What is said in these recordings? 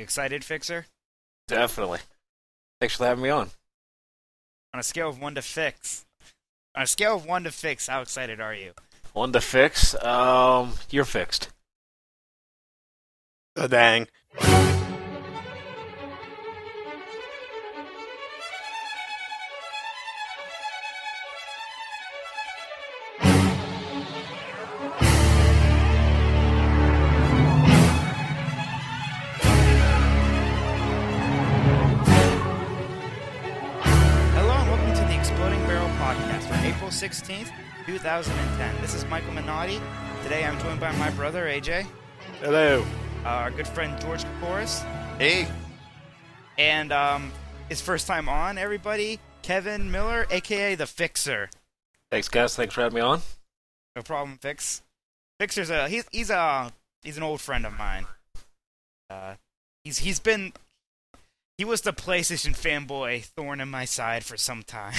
You excited, Fixer? Definitely. Thanks for having me on. On a scale of 1 to Fix. On a scale of 1 to Fix, how excited are you? One to fix. You're fixed. Oh, dang. Hello and welcome to the Exploding Barrel Podcast for April 16th, 2010. This is Michael Minotti. Today I'm joined by my brother, AJ. Hello. Our good friend, George Kokoris. Hey. And his first time on, everybody, Kevin Miller, a.k.a. The Fixer. Thanks, guys. Thanks for having me on. No problem, Fix. Fixer's he's an old friend of mine. He was the PlayStation fanboy thorn in my side for some time.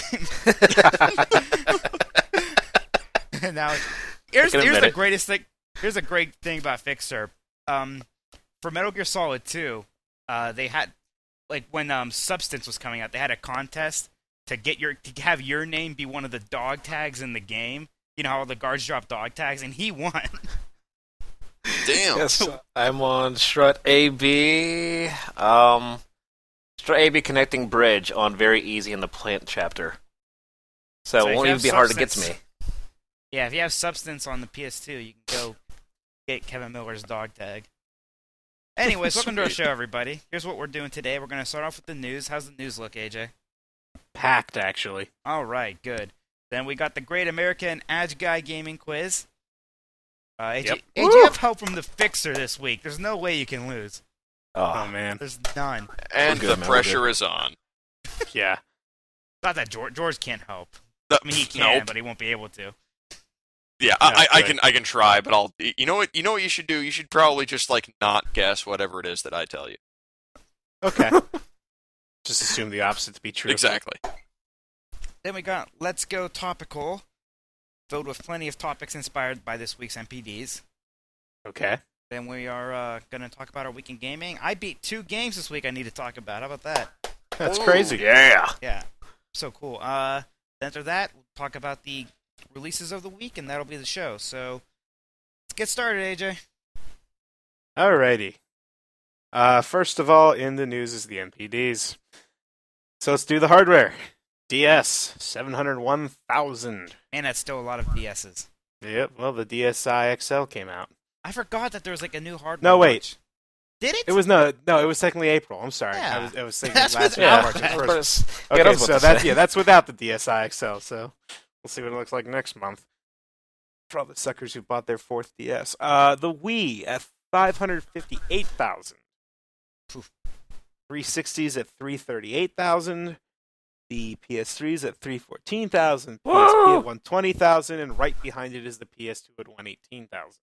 And now here's the greatest thing. Here's a great thing about Fixer. For Metal Gear Solid 2, they had when Substance was coming out, they had a contest to have your name be one of the dog tags in the game. You know how all the guards drop dog tags, and he won. Damn. Yes, I'm on Strut AB. Strut AB connecting bridge on very easy in the plant chapter. So So it if won't you even have be hard to get to Substance- me. Yeah, if you have Substance on the PS2, you can go get Kevin Miller's dog tag. Anyways, welcome to our show, everybody. Here's what we're doing today. We're going to start off with the news. How's the news look, AJ? Packed, actually. All right, good. Then we got the Great American Ag Guy Gaming Quiz. AJ, Yep. AJ, you have help from the Fixer this week. There's no way you can lose. Oh, Oh, man. There's none. And We're good, the man, we're pressure is on. Yeah. Not that George can't help. I mean, he can, Nope. but he won't be able to. Yeah, No, I good. can try, but I'll. You know what you should do? You should probably just not guess whatever it is that I tell you. Okay. Just assume the opposite to be true. Exactly. Then we got Let's Go Topical, filled with plenty of topics inspired by this week's MPDs. Okay. Then we are going to talk about our week in gaming. I beat 2 games this week I need to talk about. How about that? That's Ooh. crazy. yeah. Yeah, so cool. Then after that, we'll talk about the releases of the week, and that'll be the show. So let's get started, AJ. Alrighty. First of all, in the news is the MPDs. So let's do the hardware. DS, 701,000. And that's still a lot of DSs. Yep, well, the DSi XL came out. I forgot that there was like a new hardware. No, wait. launch. Did it? It was no, it was technically April. I'm sorry. Yeah. I was thinking That's last without March. that. First. Yeah, Okay, that's what so to say. that's without the DSi XL. So we'll see what it looks like next month. For all the suckers who bought their 4th DS. The Wii at 558,000. Oof. 360s at 338,000. The PS3s at 314,000. Whoa! PSP at 120,000, and right behind it is the PS2 at 118,000.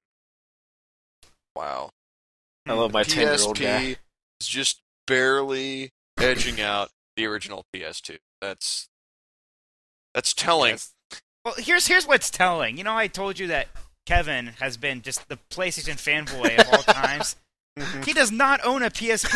Wow. I love my 10-year-old PSP guy. is just barely edging out the original PS2. That's telling. Yes. Well, here's what's telling. You know, I told you that Kevin has been just the PlayStation fanboy of all times. Mhm. He does not own a PSP.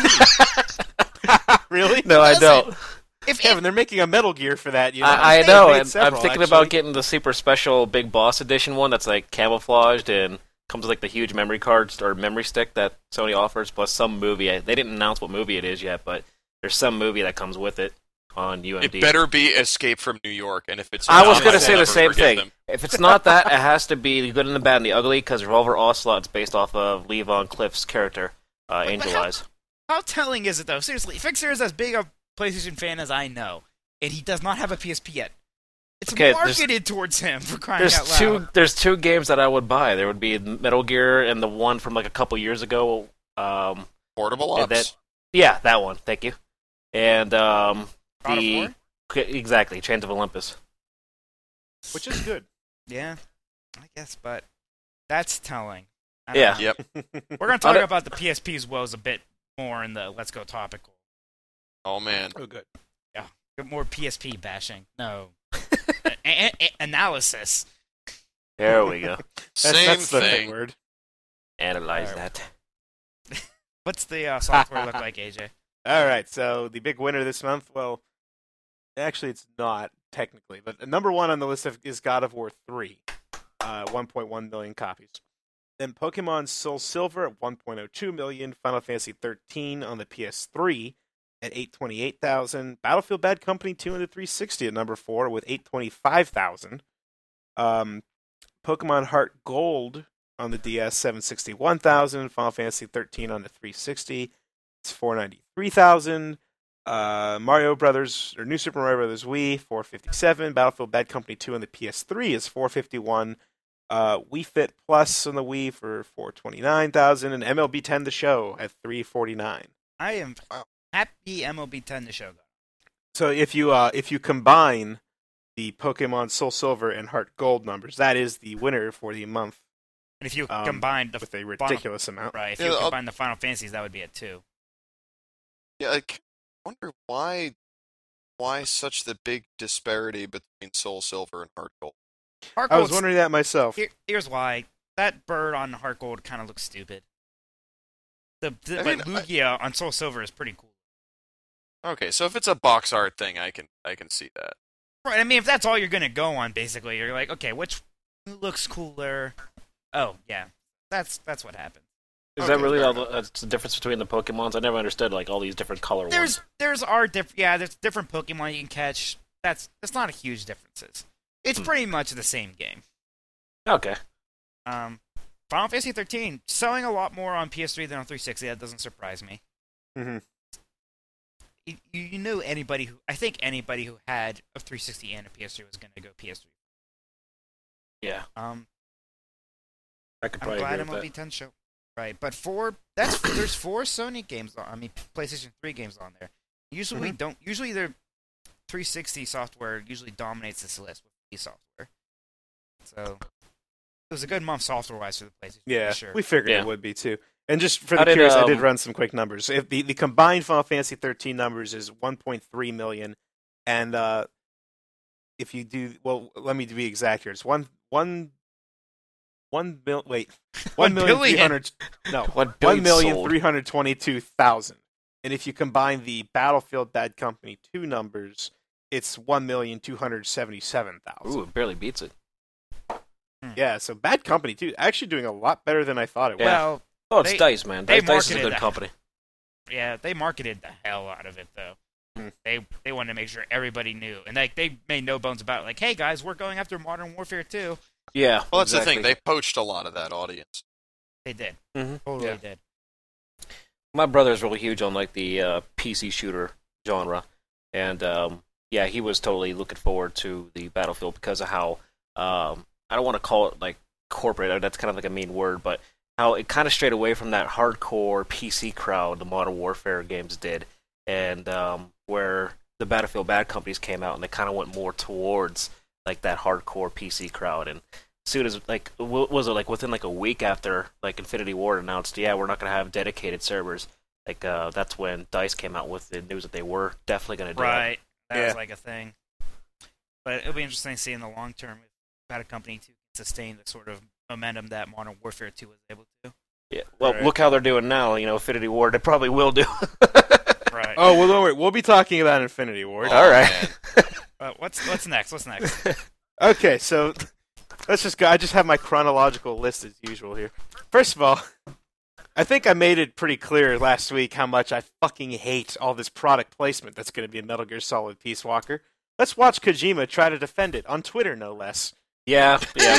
Really? No, I Doesn't. don't. If Kevin, they're making a Metal Gear for that. You know? I They know, made and I'm several, thinking actually. about getting the super special Big Boss Edition one that's like camouflaged and comes with like the huge memory cards or memory stick that Sony offers, plus some movie. They didn't announce what movie it is yet, but there's some movie that comes with it on UMD. It better be Escape from New York, and if it's I not, was going I to say will the never same forgive thing. them. If it's not that, it has to be the good and the bad and the ugly, because Revolver Ocelot's based off of Lee Von Cleef's character, Angel how- Eyes. How telling is it, though? Seriously, Fixer is as big a PlayStation fan as I know, and he does not have a PSP yet. It's Okay, there's- marketed towards him, for crying out There's loud. there's 2 games that I would buy. There would be Metal Gear and the one from like a couple years ago. Portable And ups. that- Yeah, that one. Thank you. And God of the War? exactly Chains of Olympus. Which is good. Yeah, I guess, but that's telling. I don't Yeah. know. Yep. We're going to talk about the PSP's woes a bit more in the Let's Go Topical. Oh man. Oh, good. More PSP bashing. No. Analysis. There we go. Same That's the thing. word. Analyze Alright. that. What's the software look like, AJ? All right, so the big winner this month, well, actually it's not technically, but number one on the list is God of War 3, 1.1 million copies. Then Pokemon Soul Silver at 1.02 million, Final Fantasy 13 on the PS3 at 828,000, Battlefield Bad Company 2 on the 360 at number 4 with 825,000. Pokemon Heart Gold on the DS 761,000, Final Fantasy 13 on the 360 it's 493,000. Mario Brothers or New Super Mario Brothers Wii 457, Battlefield Bad Company 2 on the PS3 is 451. Wii Fit Plus on the Wii for 429,000, and MLB 10 The Show at 349. I am happy MLB 10 The Show. So if you combine the Pokemon Soul Silver and Heart Gold numbers, that is the winner for the month. And if you combine with a ridiculous amount, right? If you combine the Final Fantasies, that would be at 2. Yeah, I wonder why such the big disparity between Soul Silver and Heart Gold. I was wondering that myself. Here's why. That bird on Heart Gold kind of looks stupid. Lugia on Soul Silver is pretty cool. Okay, so if it's a box art thing, I can see that. Right, I mean, if that's all you're going to go on, basically, you're like, okay, which looks cooler? Oh, yeah. That's what happened. Is that really that's the difference between the Pokemons? I never understood, like, all these different color ones. There's different Pokemon you can catch. That's not a huge differences. It's pretty much the same game. Okay. Final Fantasy 13 selling a lot more on PS3 than on 360. That doesn't surprise me. Mm-hmm. You knew anybody who had a 360 and a PS3 was going to go PS3. Yeah. I could probably I'm glad agree with MLB 10 show. Right, but there's 4 Sony games PlayStation 3 games on there. Usually their 360 software usually dominates this list with the software. So it was a good month software-wise for the PlayStation. Yeah, for sure. We figured it would be too. And just for the curious, I did run some quick numbers. If the combined Final Fantasy 13 numbers is 1.3 million, and if you do, well, let me be exact here. It's 1,322,000. And if you combine the Battlefield Bad Company 2 numbers, it's 1,277,000. Ooh, it barely beats it. Yeah, so Bad Company 2 actually doing a lot better than I thought it was. Well, it's DICE, man. DICE is a good company. Yeah, they marketed the hell out of it, though. They wanted to make sure everybody knew, and they made no bones about it. Like, hey guys, we're going after Modern Warfare 2. Yeah, well, that's the thing. They poached a lot of that audience. They did. Totally did. My brother's really huge on like the PC shooter genre, and he was totally looking forward to the Battlefield because of how I don't want to call it like corporate. That's kind of like a mean word, but how it kind of strayed away from that hardcore PC crowd the Modern Warfare games did, and where the Battlefield Bad Companies came out and they kind of went more towards like that hardcore PC crowd. And as soon as like was it like within like a week after like Infinity Ward announced, we're not going to have dedicated servers. Like that's when DICE came out with the news that they were definitely going to do it. Right, that was like a thing. But it'll be interesting to see in the long term if Bad Company 2 can sustain the sort of momentum that Modern Warfare 2 was able to. Yeah, well, look how they're doing now. You know, Infinity Ward, they probably will do. Right. Oh, well, don't worry. We'll be talking about Infinity Ward. All right. What's next? What's next? Okay, so let's just go. I just have my chronological list as usual here. First of all, I think I made it pretty clear last week how much I fucking hate all this product placement that's going to be in Metal Gear Solid Peace Walker. Let's watch Kojima try to defend it, on Twitter no less. Yeah.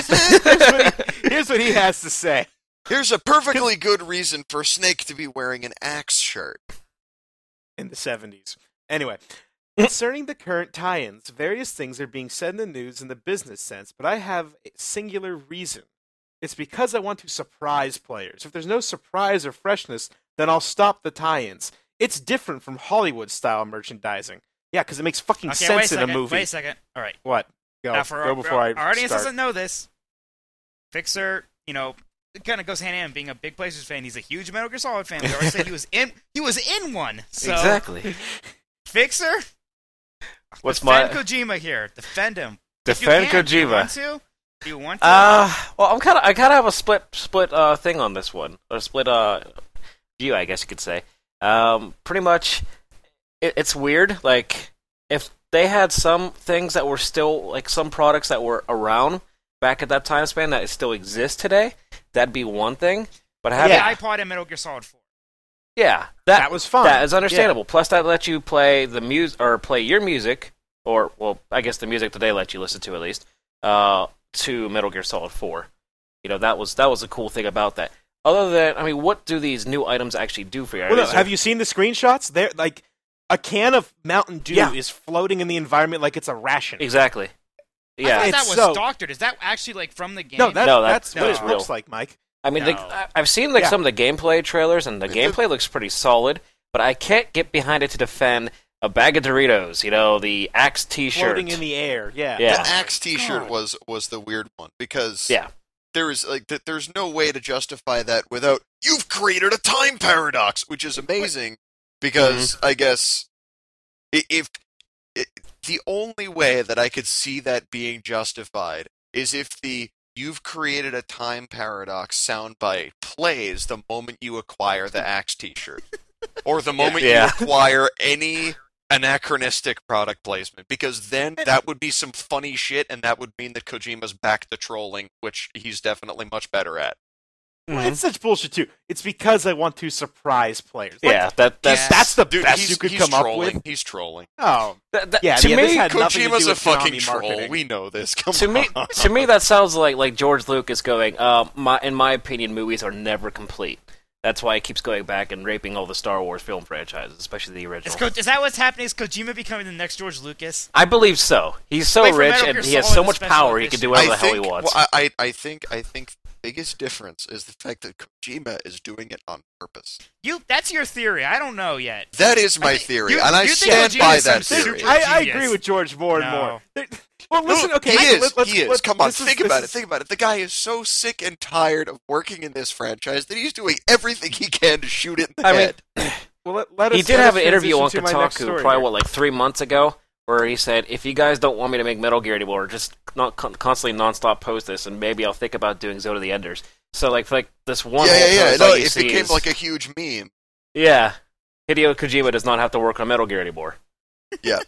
Here's what he has to say. Here's a perfectly good reason for Snake to be wearing an Axe shirt. In the 70s. Anyway, concerning the current tie-ins, various things are being said in the news in the business sense, but I have a singular reason. It's because I want to surprise players. If there's no surprise or freshness, then I'll stop the tie-ins. It's different from Hollywood-style merchandising. Yeah, because it makes fucking sense in a movie. Wait a second. All right. What? Go before I our audience start. Doesn't know this. Fixer, it kind of goes hand in hand. Being a big PlayStation fan, he's a huge Metal Gear Solid fan. We already said he was in one. So, exactly. Fixer, defend Kojima here. Defend him. Defend Kojima. Do you want to? Well, I kind of have a split thing on this one. A split view, I guess you could say. Pretty much, it's weird. Like, if they had some things that were still, like, some products that were around back at that time span that still exist today, that'd be one thing. But having iPod and Metal Gear Solid 4. Yeah, that was fun. That is understandable. Yeah. Plus, that lets you play the music or play your music, or I guess the music that they let you listen to at least, to Metal Gear Solid 4. That was a cool thing about that. Other than, what do these new items actually do for you? Well, have you seen the screenshots? They're like a can of Mountain Dew is floating in the environment like it's a ration. Exactly. Yeah, I thought that was doctored. Is that actually like from the game? No, that's what it looks like, Mike. I've seen some of the gameplay trailers, and the gameplay looks pretty solid. But I can't get behind it to defend a bag of Doritos. The Axe T-shirt floating in the air. Yeah. The Axe T-shirt was the weird one because there's no way to justify that without you've created a time paradox, which is amazing because I guess if the only way that I could see that being justified is if the "you've created a time paradox" soundbite plays the moment you acquire the Axe T-shirt, or the moment you acquire any anachronistic product placement, because then that would be some funny shit, and that would mean that Kojima's back to trolling, which he's definitely much better at. Well, it's such bullshit too. It's because I want to surprise players. That's the best you could come trolling. up with. He's trolling. Oh, to me, Kojima's a fucking troll. We know this. To me, that sounds like George Lucas going, in my opinion, movies are never complete. That's why he keeps going back and raping all the Star Wars film franchises, especially the original. Is that what's happening? Is Kojima becoming the next George Lucas? I believe so. He's so rich and he has so much power he can do whatever the hell he wants. Well, I think the biggest difference is the fact that Kojima is doing it on purpose. That's your theory. I don't know yet. That is my theory, and I stand by that theory. I agree with George more and more. Well, listen, okay. He is. Come on, think about it. The guy is so sick and tired of working in this franchise that he's doing everything he can to shoot it in the head. He did have an interview on Kotaku probably, 3 months ago, where he said, if you guys don't want me to make Metal Gear anymore, just not constantly nonstop post this, and maybe I'll think about doing Zone of the Enders. So, this one... it became like a huge meme. Yeah. Hideo Kojima does not have to work on Metal Gear anymore. Yeah.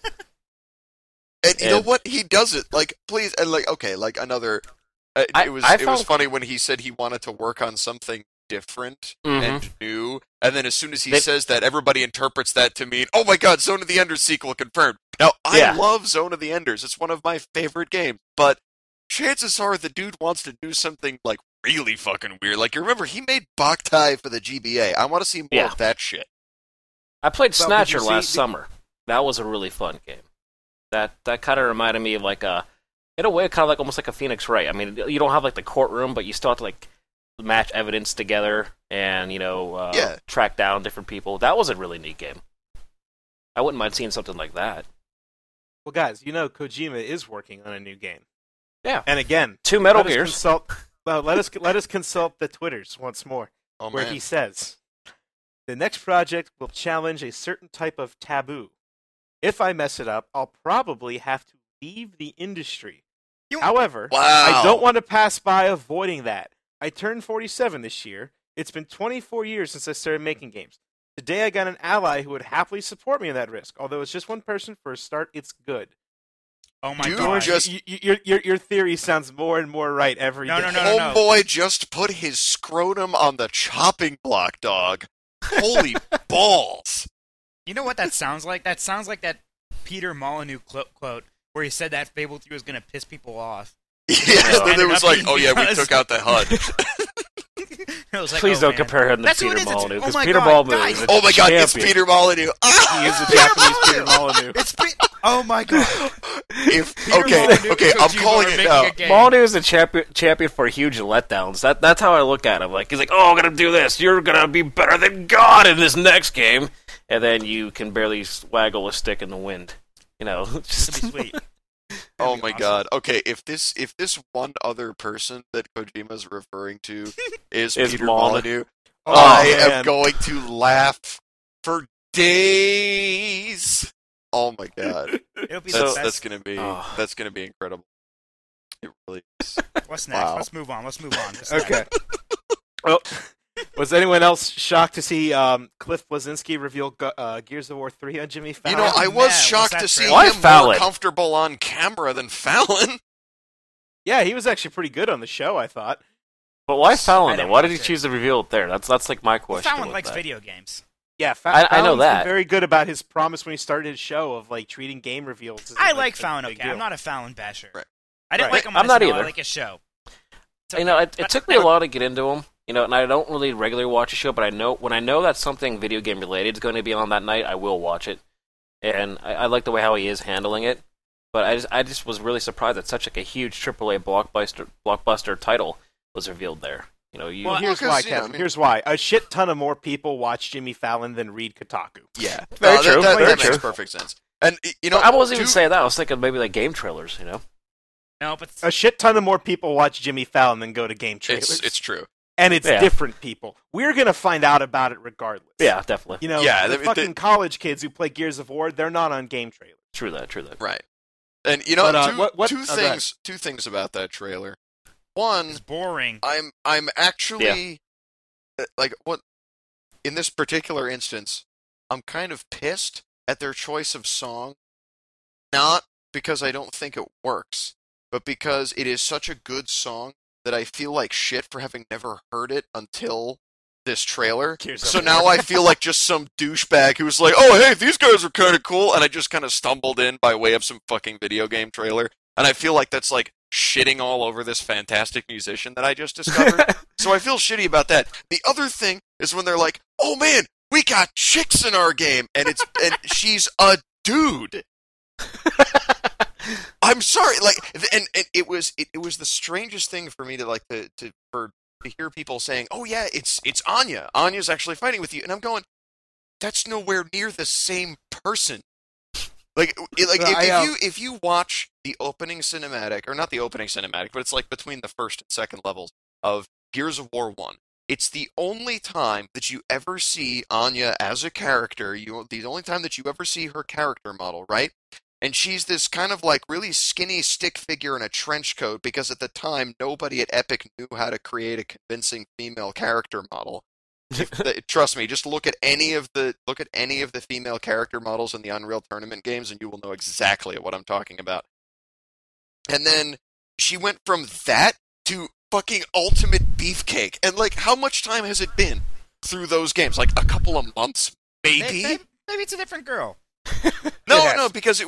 And you know what? He does it. Please, and another... It was funny when he said he wanted to work on something different and new, and then as soon as he says that, everybody interprets that to mean, oh my god, Zone of the Enders sequel confirmed. Now, I love Zone of the Enders. It's one of my favorite games, but chances are the dude wants to do something, really fucking weird. You remember, he made Boktai for the GBA. I want to see more of that shit. I played Snatcher last summer. That was a really fun game. That kind of reminded me of in a way, kind of almost like a Phoenix Wright. You don't have the courtroom, but you still have to match evidence together and track down different people. That was a really neat game. I wouldn't mind seeing something like that. Well, guys, Kojima is working on a new game. Yeah, and again, 2 Metal Gears. Let us consult the Twitters once more, where he says the next project will challenge a certain type of taboo. If I mess it up, I'll probably have to leave the industry. However, I don't want to pass by avoiding that. I turned 47 this year. It's been 24 years since I started making games. Today I got an ally who would happily support me in that risk. Although it's just one person for a start, it's good. Oh my god! Your theory sounds more and more right every day. No. Homeboy just put his scrotum on the chopping block, dog. Holy balls! You know what that sounds like? That sounds like that Peter Molyneux quote where he said that Fable 3 was going to piss people off. Yes, then it was we took out the HUD. Please don't compare him to Peter Molyneux, because Peter Molyneux is oh my god, it's Peter Molyneux. He is a Japanese Peter Molyneux. Oh my god. Okay, I'm calling it now. Molyneux is a champion for huge letdowns. That's how I look at him. He's like, oh, I'm going to do this. You're going to be better than God in this next game. And then you can barely waggle a stick in the wind. Just be sweet. Oh my god. Okay, if this one other person that Kojima's referring to is Peter Molyneux, I am going to laugh for days. Oh my god. That's gonna be incredible. It really is. What's next? Wow. Let's move on. Okay. Well, Was anyone else shocked to see Cliff Bleszinski reveal Gears of War 3 on Jimmy Fallon? You know, I was shocked to see him more comfortable on camera than Fallon. Yeah, he was actually pretty good on the show, I thought. But why Fallon, then? Why did he choose to reveal it there? That's like my question. Fallon likes video games. Yeah, I know that. Been very good about his promise when he started his show of like treating game reveals. I like Fallon. Okay, I'm not a Fallon basher. Right. I didn't like him. I'm not either. I like his show. You know, it took me a while to get into him. You know, and I don't really regularly watch a show, but when I know that something video game related is going to be on that night, I will watch it. And I like the way how he is handling it. But I just was really surprised that such like a huge AAA blockbuster title was revealed there. You know, here's why, Kevin. Here's why. A shit ton of more people watch Jimmy Fallon than read Kotaku. Yeah, very true. That makes perfect sense. And you know, I wasn't even saying that. I was thinking maybe like game trailers. You know, no, but a shit ton of more people watch Jimmy Fallon than go to game trailers. It's true, and it's different people. We're gonna find out about it regardless. Yeah, definitely. You know, the fucking college kids who play Gears of War, they're not on game trailers. True that. Right. And you know, but, two things about that trailer. One, it's boring. I'm actually like what in this particular instance, I'm kind of pissed at their choice of song, not because I don't think it works, but because it is such a good song that I feel like shit for having never heard it until this trailer. So now I feel like just some douchebag who's like, "Oh, hey, these guys are kind of cool," and I just kind of stumbled in by way of some fucking video game trailer, and I feel like that's like shitting all over this fantastic musician that I just discovered. So I feel shitty about that. The other thing is when they're like, "Oh man, we got chicks in our game," and she's a dude. I'm sorry, like, and it was the strangest thing for me to hear people saying, "Oh yeah, it's Anya. Anya's actually fighting with you," and I'm going, "That's nowhere near the same person." If you watch the opening cinematic, or not the opening cinematic, but it's like between the first and second levels of Gears of War 1, it's the only time that you ever see Anya as a character, the only time that you ever see her character model, right? And she's this kind of like really skinny stick figure in a trench coat, because at the time nobody at Epic knew how to create a convincing female character model. Trust me, just look at any of the female character models in the Unreal Tournament games, and you will know exactly what I'm talking about. And then she went from that to fucking ultimate beefcake. And like, how much time has it been through those games? Like a couple of months, maybe. Maybe it's a different girl. No, because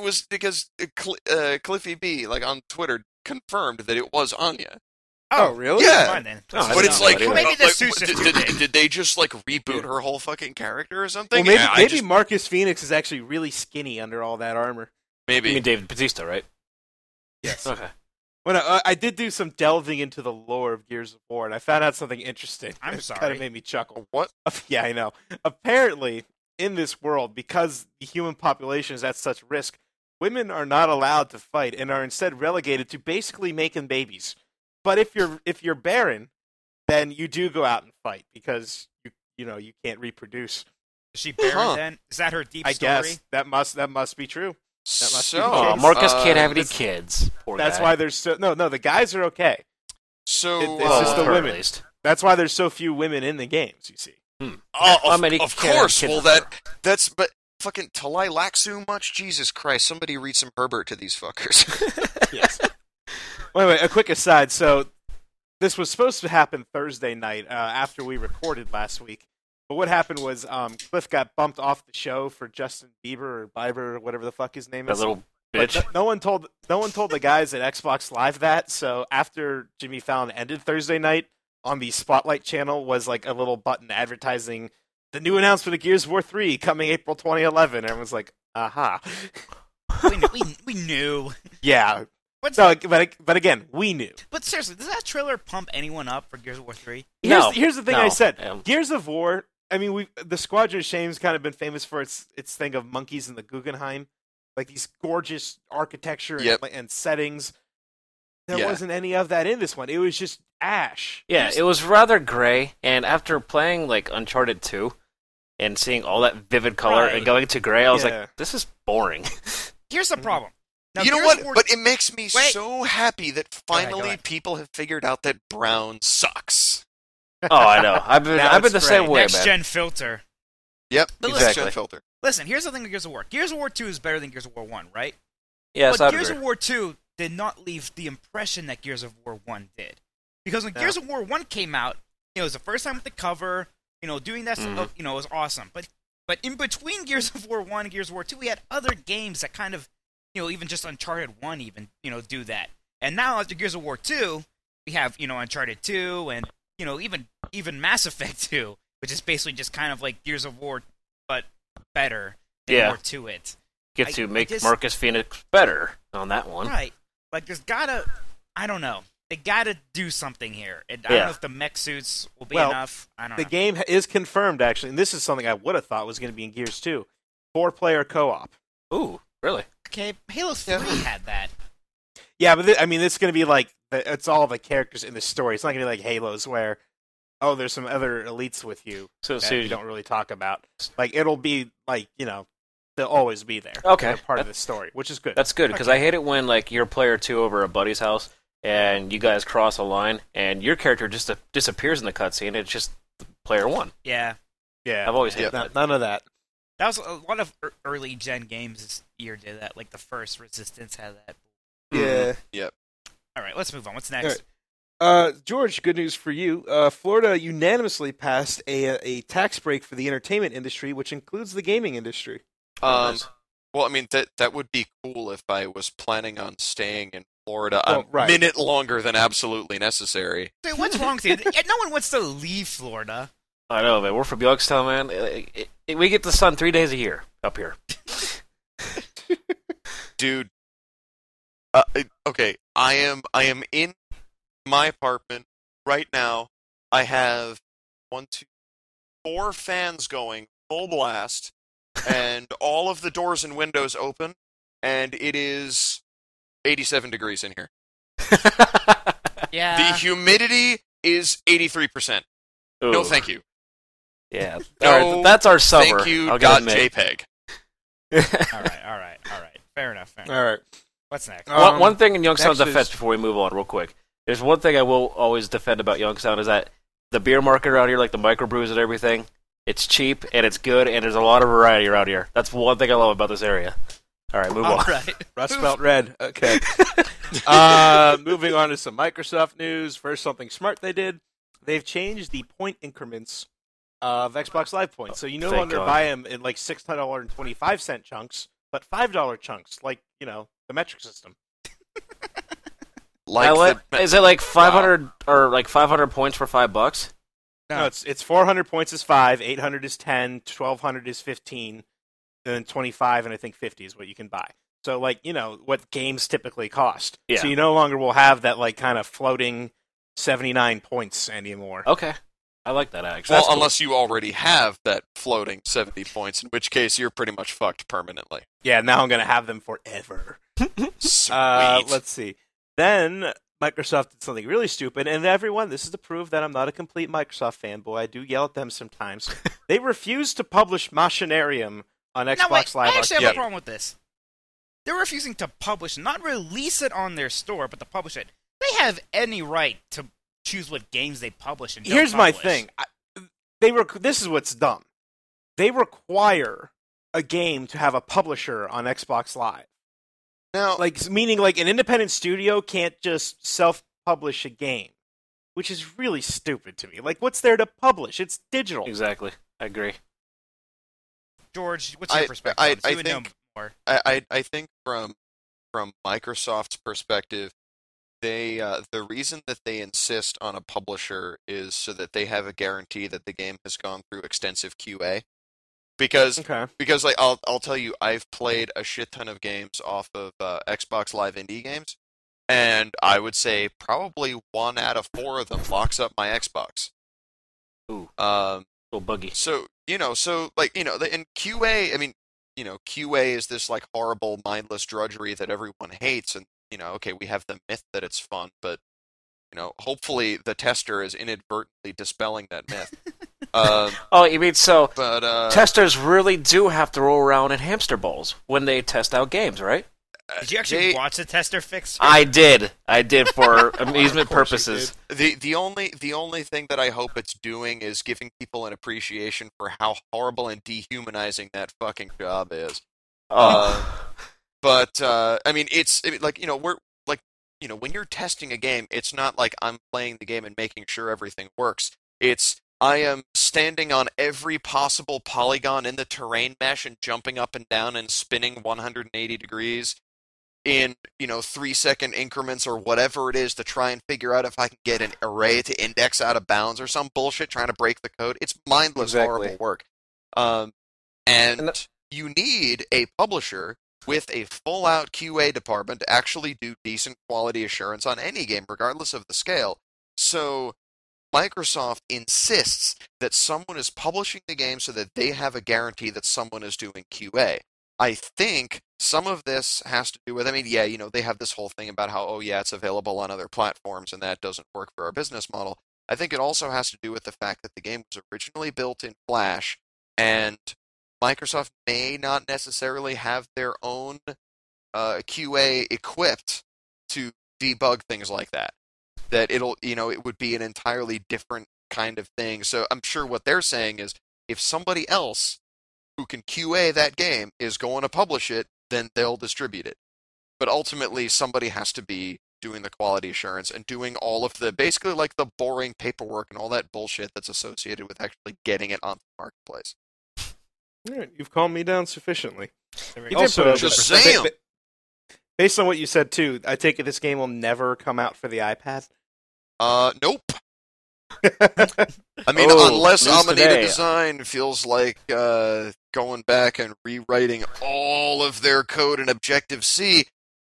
Cliffy B, like on Twitter, confirmed that it was Anya. Oh, really? Yeah. But it's like, maybe did they just like reboot her whole fucking character or something? Well, maybe Marcus Phoenix is actually really skinny under all that armor. Maybe. You mean David Bautista, right? Yes. Okay. Well, I did do some delving into the lore of Gears of War, and I found out something interesting. I'm sorry. It kind of made me chuckle. What? Yeah, I know. Apparently, in this world, because the human population is at such risk, women are not allowed to fight and are instead relegated to basically making babies. But if you're barren, then you do go out and fight because you can't reproduce. Is she barren then? Is that her deep story? I guess that must be true. Marcus can't have any kids. Poor that's guy. why there's no. The guys are okay. So it's just the women. At least. That's why there's so few women in the games. You see. Of course. Well, that's but fucking Talai Laxu much? Jesus Christ! Somebody read some Herbert to these fuckers. Yes. Wait, a quick aside. So, this was supposed to happen Thursday night after we recorded last week. But what happened was Cliff got bumped off the show for Justin Bieber or Bieber or whatever the fuck his name is. That little bitch. No one told the guys at Xbox Live that. So after Jimmy Fallon ended Thursday night, on the Spotlight channel was like a little button advertising the new announcement of Gears of War 3 coming April 2011. And everyone's like, aha. We knew. Yeah. But again, we knew. But seriously, does that trailer pump anyone up for Gears of War 3? Here's the thing I said. Yeah. Gears of War, I mean, the Squadron of Shame's kind of been famous for its thing of monkeys in the Guggenheim. Like these gorgeous architecture and settings. There wasn't any of that in this one. It was just ash. Yeah, it was rather gray, and after playing like Uncharted 2 and seeing all that vivid color and going to gray, I was like, this is boring. Here's the problem. Now, you know what? But it makes me so happy that finally people have figured out that brown sucks. Oh, I know. I've been the same way, Next man. gen filter. Yep, But next gen filter. Listen, here's the thing with Gears of War. Gears of War 2 is better than Gears of War 1, right? Yes, but I Gears agree. of War 2 did not leave the impression that Gears of War 1 did. Because when Gears of War 1 came out, it was the first time with the cover, doing that stuff, it was awesome. But in between Gears of War 1 and Gears of War 2, we had other games that kind of, even just Uncharted 1 even, do that. And now after Gears of War 2, we have, Uncharted 2 and, even Mass Effect 2, which is basically just kind of like Gears of War, but better. More to it. Get to make Marcus Phoenix better on that one. Right. Like, I don't know. They gotta do something here. I don't know if the mech suits will be enough. I don't know. The game is confirmed, actually, and this is something I would have thought was going to be in Gears 2. 4-player co-op. Ooh, really? Okay, Halo 3 had that. Yeah, but it's going to be like, it's all the characters in the story. It's not going to be like Halos where, there's some other elites with you that you don't really talk about. Like, it'll be like, they'll always be there. Okay. They're part of the story, which is good. That's good, because I hate it when, like, you're player 2 over a buddy's house, and you guys cross a line, and your character just disappears in the cutscene. It's just player 1. Yeah. Yeah. I've always hated that. None of that. That was a lot of early gen games this year did that. Like the first Resistance had that. Yeah. Yep. All right, let's move on. What's next? George, good news for you. Florida unanimously passed a tax break for the entertainment industry, which includes the gaming industry. Well, that would be cool if I was planning on staying in Florida a minute longer than absolutely necessary. Dude, what's wrong with you? No one wants to leave Florida. I know, man. We're from Youngstown, man. We get the sun 3 days a year up here. Dude. Okay, I am in my apartment right now. I have 4 fans going full blast, and all of the doors and windows open, and it is 87 degrees in here. Yeah. The humidity is 83%. Ooh. No, thank you. Yeah. No, all right, that's our summer. Thank you. JPEG. All right. Fair enough. All right. What's next? One thing in Youngstown's defense before we move on real quick. There's one thing I will always defend about Youngstown is that the beer market around here, like the microbrews and everything, it's cheap and it's good and there's a lot of variety around here. That's one thing I love about this area. All right, move on. Right. Rust Belt Red. Okay. Moving on to some Microsoft news. First, something smart they did. They've changed the point increments of Xbox Live points. So you no longer buy them in like $6.25 chunks, but $5 chunks, like, the metric system. Is it like 500 or like 500 points for $5? No, it's 400 points is 5, 800 is 10, 1200 is 15, and 25 and I think 50 is what you can buy. So like, what games typically cost. Yeah. So you no longer will have that like kind of floating 79 points anymore. Okay. I like that actually. Well, unless you already have that floating 70 points, in which case you're pretty much fucked permanently. Yeah, now I'm going to have them forever. Sweet. Let's see. Then Microsoft did something really stupid, and everyone, this is to prove that I'm not a complete Microsoft fanboy. I do yell at them sometimes. They refused to publish Machinarium on Xbox Live. I actually have a problem with this. They're refusing to publish, not release it on their store, but to publish it. They have any right to choose what games they publish and don't Here's publish. my thing. This is what's dumb. They require a game to have a publisher on Xbox Live. Now, Meaning an independent studio can't just self-publish a game, which is really stupid to me. Like, what's there to publish? It's digital. Exactly. I agree. George, what's your perspective? I think from Microsoft's perspective, the reason that they insist on a publisher is so that they have a guarantee that the game has gone through extensive QA. Because I'll tell you, I've played a shit ton of games off of Xbox Live indie games, and I would say probably 1 out of 4 of them locks up my Xbox. Ooh, little buggy. So in QA, QA is this like horrible, mindless drudgery that everyone hates, and okay, we have the myth that it's fun, but hopefully the tester is inadvertently dispelling that myth. You mean testers really do have to roll around in hamster balls when they test out games, right? Did you actually watch the tester fix? I did for amusement purposes. The only thing that I hope it's doing is giving people an appreciation for how horrible and dehumanizing that fucking job is. But I mean, when you're testing a game, it's not like I'm playing the game and making sure everything works. I am standing on every possible polygon in the terrain mesh and jumping up and down and spinning 180 degrees in 3-second increments or whatever it is to try and figure out if I can get an array to index out of bounds or some bullshit trying to break the code. It's mindless, horrible work. And you need a publisher with a full-out QA department to actually do decent quality assurance on any game, regardless of the scale. So Microsoft insists that someone is publishing the game so that they have a guarantee that someone is doing QA. I think some of this has to do with, they have this whole thing about how, it's available on other platforms and that doesn't work for our business model. I think it also has to do with the fact that the game was originally built in Flash and Microsoft may not necessarily have their own QA equipped to debug things like that. That it would be an entirely different kind of thing. So I'm sure what they're saying is if somebody else who can QA that game is going to publish it, then they'll distribute it. But ultimately, somebody has to be doing the quality assurance and doing all of basically like the boring paperwork and all that bullshit that's associated with actually getting it onto the marketplace. All right, you've calmed me down sufficiently. Also, Shazam! Based on what you said too, I take it this game will never come out for the iPad. Nope. Unless Amanita Design feels like going back and rewriting all of their code in Objective-C.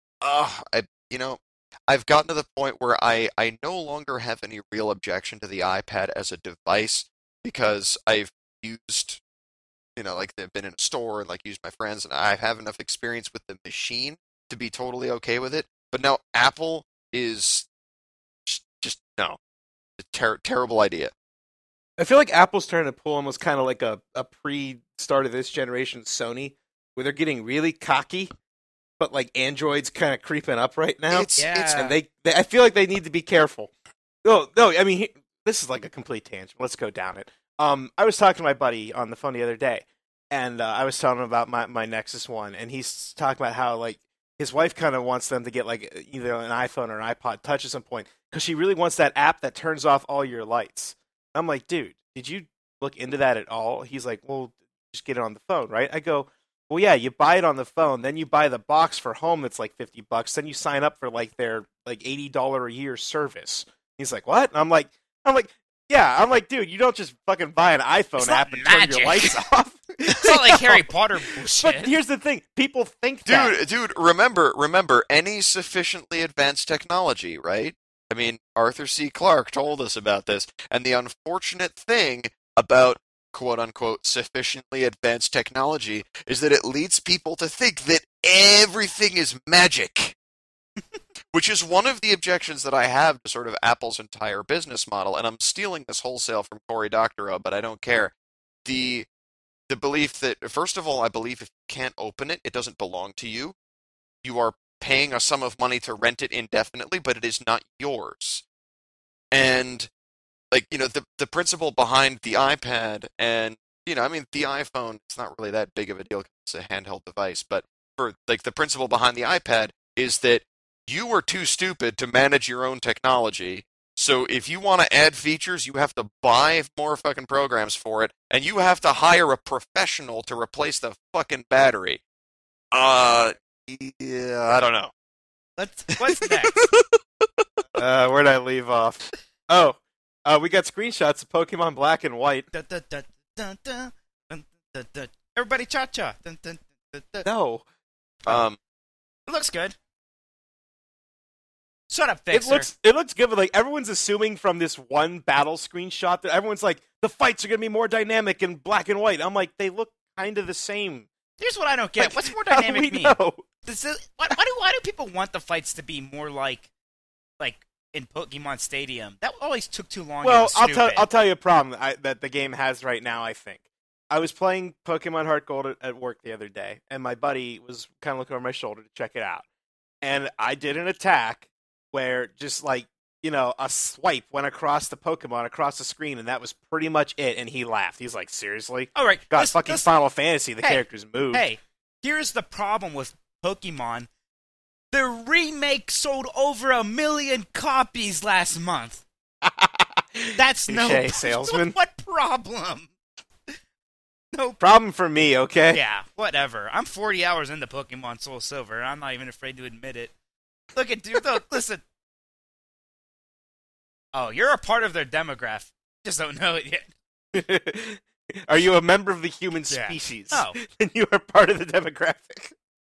I've gotten to the point where I no longer have any real objection to the iPad as a device because I've used, they've been in a store and used my friends, and I have enough experience with the machine to be totally okay with it. But now Apple is just no. Terrible idea. I feel like Apple's trying to pull almost kind of like a pre-start of this generation Sony, where they're getting really cocky, but Android's kind of creeping up right now. And they I feel like they need to be careful. No, this is like a complete tangent. Let's go down it. I was talking to my buddy on the phone the other day, and I was telling him about my Nexus One, and he's talking about how his wife kind of wants them to get either an iPhone or an iPod Touch at some point because she really wants that app that turns off all your lights. I'm like, dude, did you look into that at all? He's like, well, just get it on the phone, right? I go, well, yeah, you buy it on the phone, then you buy the box for home that's $50, then you sign up for their $80 a year service. He's like, what? And I'm like, yeah, I'm like, dude, you don't just fucking buy an iPhone app and turn your lights off. It's not like Harry Potter bullshit. But here's the thing, people think Dude, remember, any sufficiently advanced technology, right? Arthur C. Clarke told us about this, and the unfortunate thing about quote-unquote sufficiently advanced technology is that it leads people to think that everything is magic. Which is one of the objections that I have to sort of Apple's entire business model, and I'm stealing this wholesale from Cory Doctorow, but I don't care. The belief that, first of all, I believe if you can't open it, it doesn't belong to you. You are paying a sum of money to rent it indefinitely, but it is not yours. And, the principle behind the iPad and, the iPhone, it's not really that big of a deal because it's a handheld device, but for, the principle behind the iPad is that you were too stupid to manage your own technology, so if you want to add features, you have to buy more fucking programs for it, and you have to hire a professional to replace the fucking battery. Yeah, I don't know. What's next? Where'd I leave off? Oh, we got screenshots of Pokemon Black and White. Everybody cha-cha. No. It looks good. Shut up, Fixer. It looks good, but everyone's assuming from this one battle screenshot that everyone's like, the fights are going to be more dynamic in Black and White. I'm like, they look kind of the same. Here's what I don't get. What's more dynamic mean? Know? Why do people want the fights to be more like in Pokemon Stadium? That always took too long. Well, I'll tell you a problem that the game has right now, I think. I was playing Pokemon Heart Gold at work the other day, and my buddy was kind of looking over my shoulder to check it out. And I did an attack where just like, a swipe went across the Pokemon, across the screen, and that was pretty much it, and he laughed. He's like, seriously? All right. God, fucking Final Fantasy, the characters moved. Hey, here's the problem with Pokemon. The remake sold over 1 million copies last month. That's no salesman. What problem? No problem for me, okay? Yeah, whatever. I'm 40 hours into Pokemon Soul Silver, and I'm not even afraid to admit it. Look at dude. Look, listen. Oh, you're a part of their demographic. Just don't know it yet. Are you a member of the human species? Yeah. Oh. Then you are part of the demographic.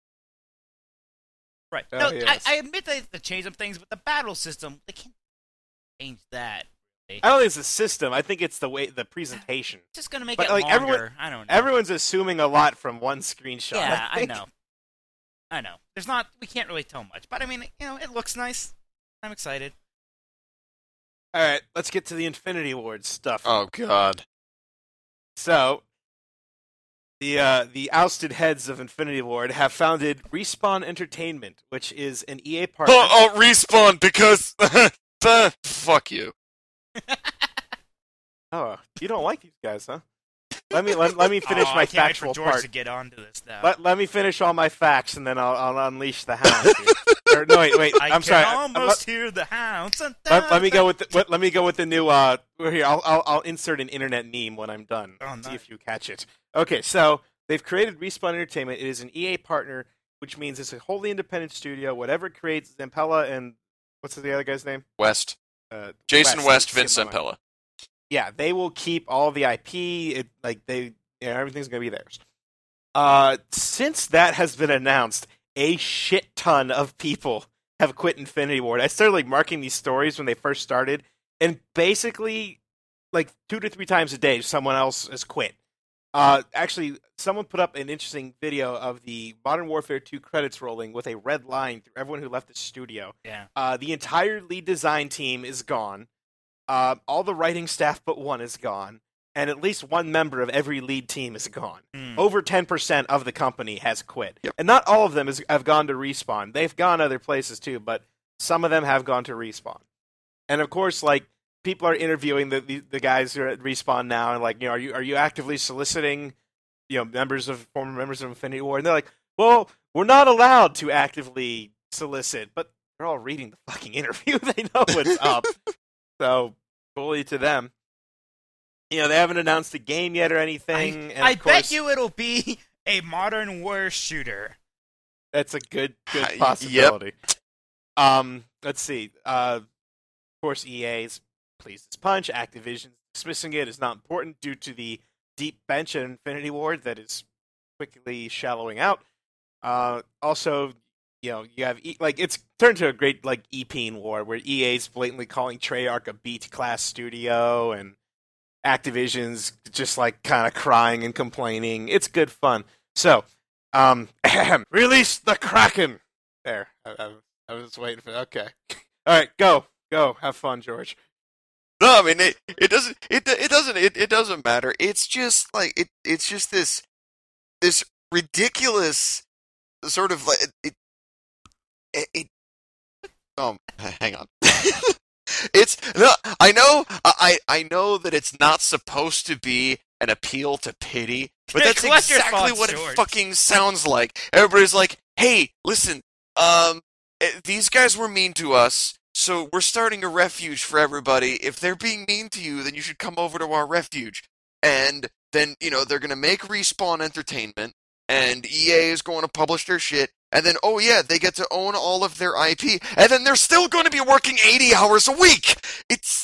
Right. Oh, no, yes. I admit they have to change some things, but the battle system, they can't change that. I don't think it's the system. I think it's the presentation. It's just going to make it longer. I don't know. Everyone's assuming a lot from one screenshot. Yeah, I know. We can't really tell much. But I mean, it looks nice. I'm excited. All right, let's get to the Infinity Ward stuff. Oh, God. So, the ousted heads of Infinity Ward have founded Respawn Entertainment, which is an EA partner. Oh, Respawn, because... fuck you. Oh, you don't like these guys, huh? Let me finish my factual part. To get onto this now. Let me finish all my facts, and then I'll unleash the hounds. No, wait. I'm sorry. I can almost hear the hounds. Let me go with the new. Here, I'll insert an internet meme when I'm done. Oh, nice. See if you catch it. Okay, so they've created Respawn Entertainment. It is an EA partner, which means it's a wholly independent studio. Whatever it creates, Zampella and what's the other guy's name? West. Jason West, Vince Zampella. Yeah, they will keep all the IP. Everything's going to be theirs. Since that has been announced, a shit ton of people have quit Infinity Ward. I started marking these stories when they first started, and basically 2 to 3 times a day, someone else has quit. Actually, someone put up an interesting video of the Modern Warfare 2 credits rolling with a red line through everyone who left the studio. Yeah. The entire lead design team is gone. All the writing staff but one is gone, and at least one member of every lead team is gone. Over 10% of the company has quit. Yep. And not all of them have gone to Respawn. They've gone other places too, but some of them have gone to Respawn. And of course, people are interviewing the guys who are at Respawn now, and are you actively soliciting, former members of Infinity Ward? And they're like, well, we're not allowed to actively solicit, but they're all reading the fucking interview. They know what's up. So, bully to them. They haven't announced a game yet or anything. I bet you it'll be a Modern War shooter. That's a good possibility. Yep. Let's see. Of course, EA's pleased as punch. Activision dismissing it is not important due to the deep bench at Infinity Ward that is quickly shallowing out. Also, you have it's turned to a great E-Peen war where EA's blatantly calling Treyarch a B-class studio and Activision's just kind of crying and complaining. It's good fun. So, release the Kraken. There, I was waiting for. Okay, all right, go, have fun, George. No, I mean it doesn't matter. It's just it's just this ridiculous sort of hang on. I know that it's not supposed to be an appeal to pity, but that's exactly what it fucking sounds like. Everybody's like, "Hey, listen, these guys were mean to us, so we're starting a refuge for everybody. If they're being mean to you, then you should come over to our refuge." And then, they're going to make Respawn Entertainment, and EA is going to publish their shit, and then, oh yeah, they get to own all of their IP, and then they're still going to be working 80 hours a week! It's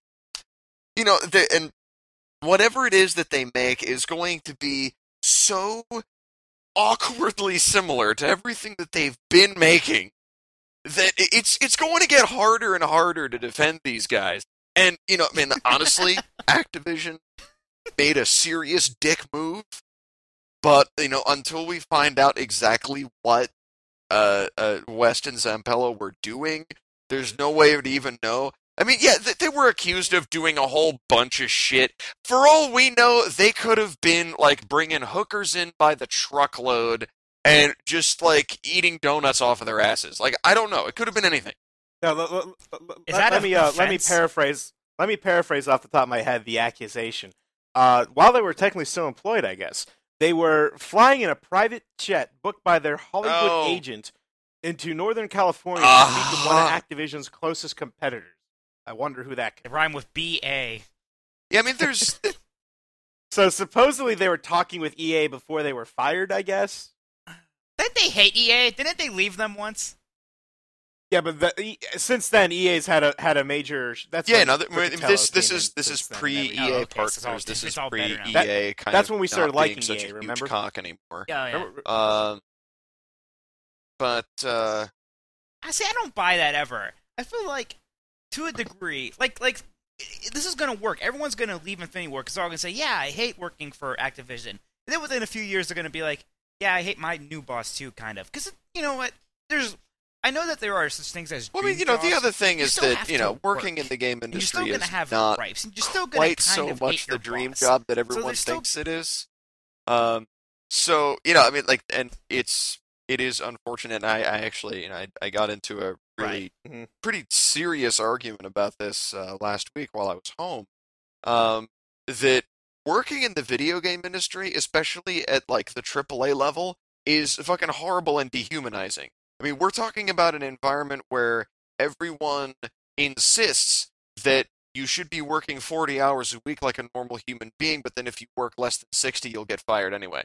and whatever it is that they make is going to be so awkwardly similar to everything that they've been making that it's going to get harder and harder to defend these guys. And, honestly, Activision made a serious dick move. But, until we find out exactly what West and Zampella were doing, there's no way to even know. I mean, yeah, they were accused of doing a whole bunch of shit. For all we know, they could have been, like, bringing hookers in by the truckload and just, like, eating donuts off of their asses. Like, I don't know. It could have been anything. Now, let me paraphrase. Let me paraphrase off the top of my head the accusation. While they were technically still employed, I guess, they were flying in a private jet booked by their Hollywood agent into Northern California to speak with one of Activision's closest competitors. I wonder who that could be. They rhyme with B.A. Yeah, I mean, there's... So supposedly they were talking with EA before they were fired, I guess? Didn't they hate EA? Didn't they leave them once? Yeah, but since then EA's had a major. That's this is pre-EA partners. This is pre-EA kind of. That's when we started liking such EA. a remember? Huge cock anymore. Yeah. But I see. I don't buy that ever. I feel like, to a degree, like this is gonna work. Everyone's gonna leave Infinity Ward because they're all gonna say, "Yeah, I hate working for Activision." And then within a few years, they're gonna be like, "Yeah, I hate my new boss too," kind of. Because you know what? I know that there are such things as. Well, I mean, the other thing is that working in the game industry is not quite so much the dream job that everyone thinks it is. So I mean, like, and it is unfortunate. And I actually, I got into a really pretty serious argument about this last week while I was home. That working in the video game industry, especially at like the AAA level, is fucking horrible and dehumanizing. I mean, we're talking about an environment where everyone insists that you should be working 40 hours a week like a normal human being, but then if you work less than 60, you'll get fired anyway.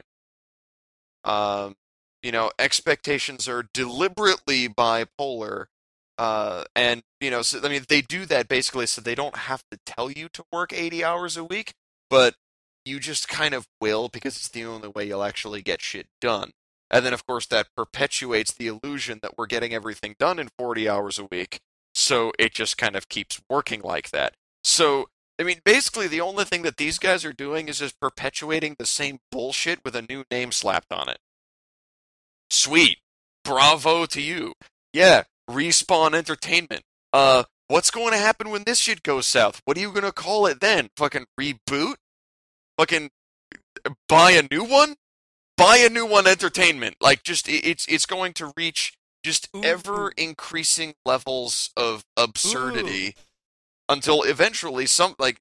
Expectations are deliberately bipolar, and, so, I mean, they do that basically so they don't have to tell you to work 80 hours a week, but you just kind of will because it's the only way you'll actually get shit done. And then, of course, that perpetuates the illusion that we're getting everything done in 40 hours a week, so it just kind of keeps working like that. So, I mean, basically the only thing that these guys are doing is just perpetuating the same bullshit with a new name slapped on it. Sweet. Bravo to you. Yeah, Respawn Entertainment. What's going to happen when this shit goes south? What are you going to call it then? Fucking reboot? Fucking buy a new one? Buy a new one, Entertainment. Like, just it's going to reach just ever increasing levels of absurdity until eventually like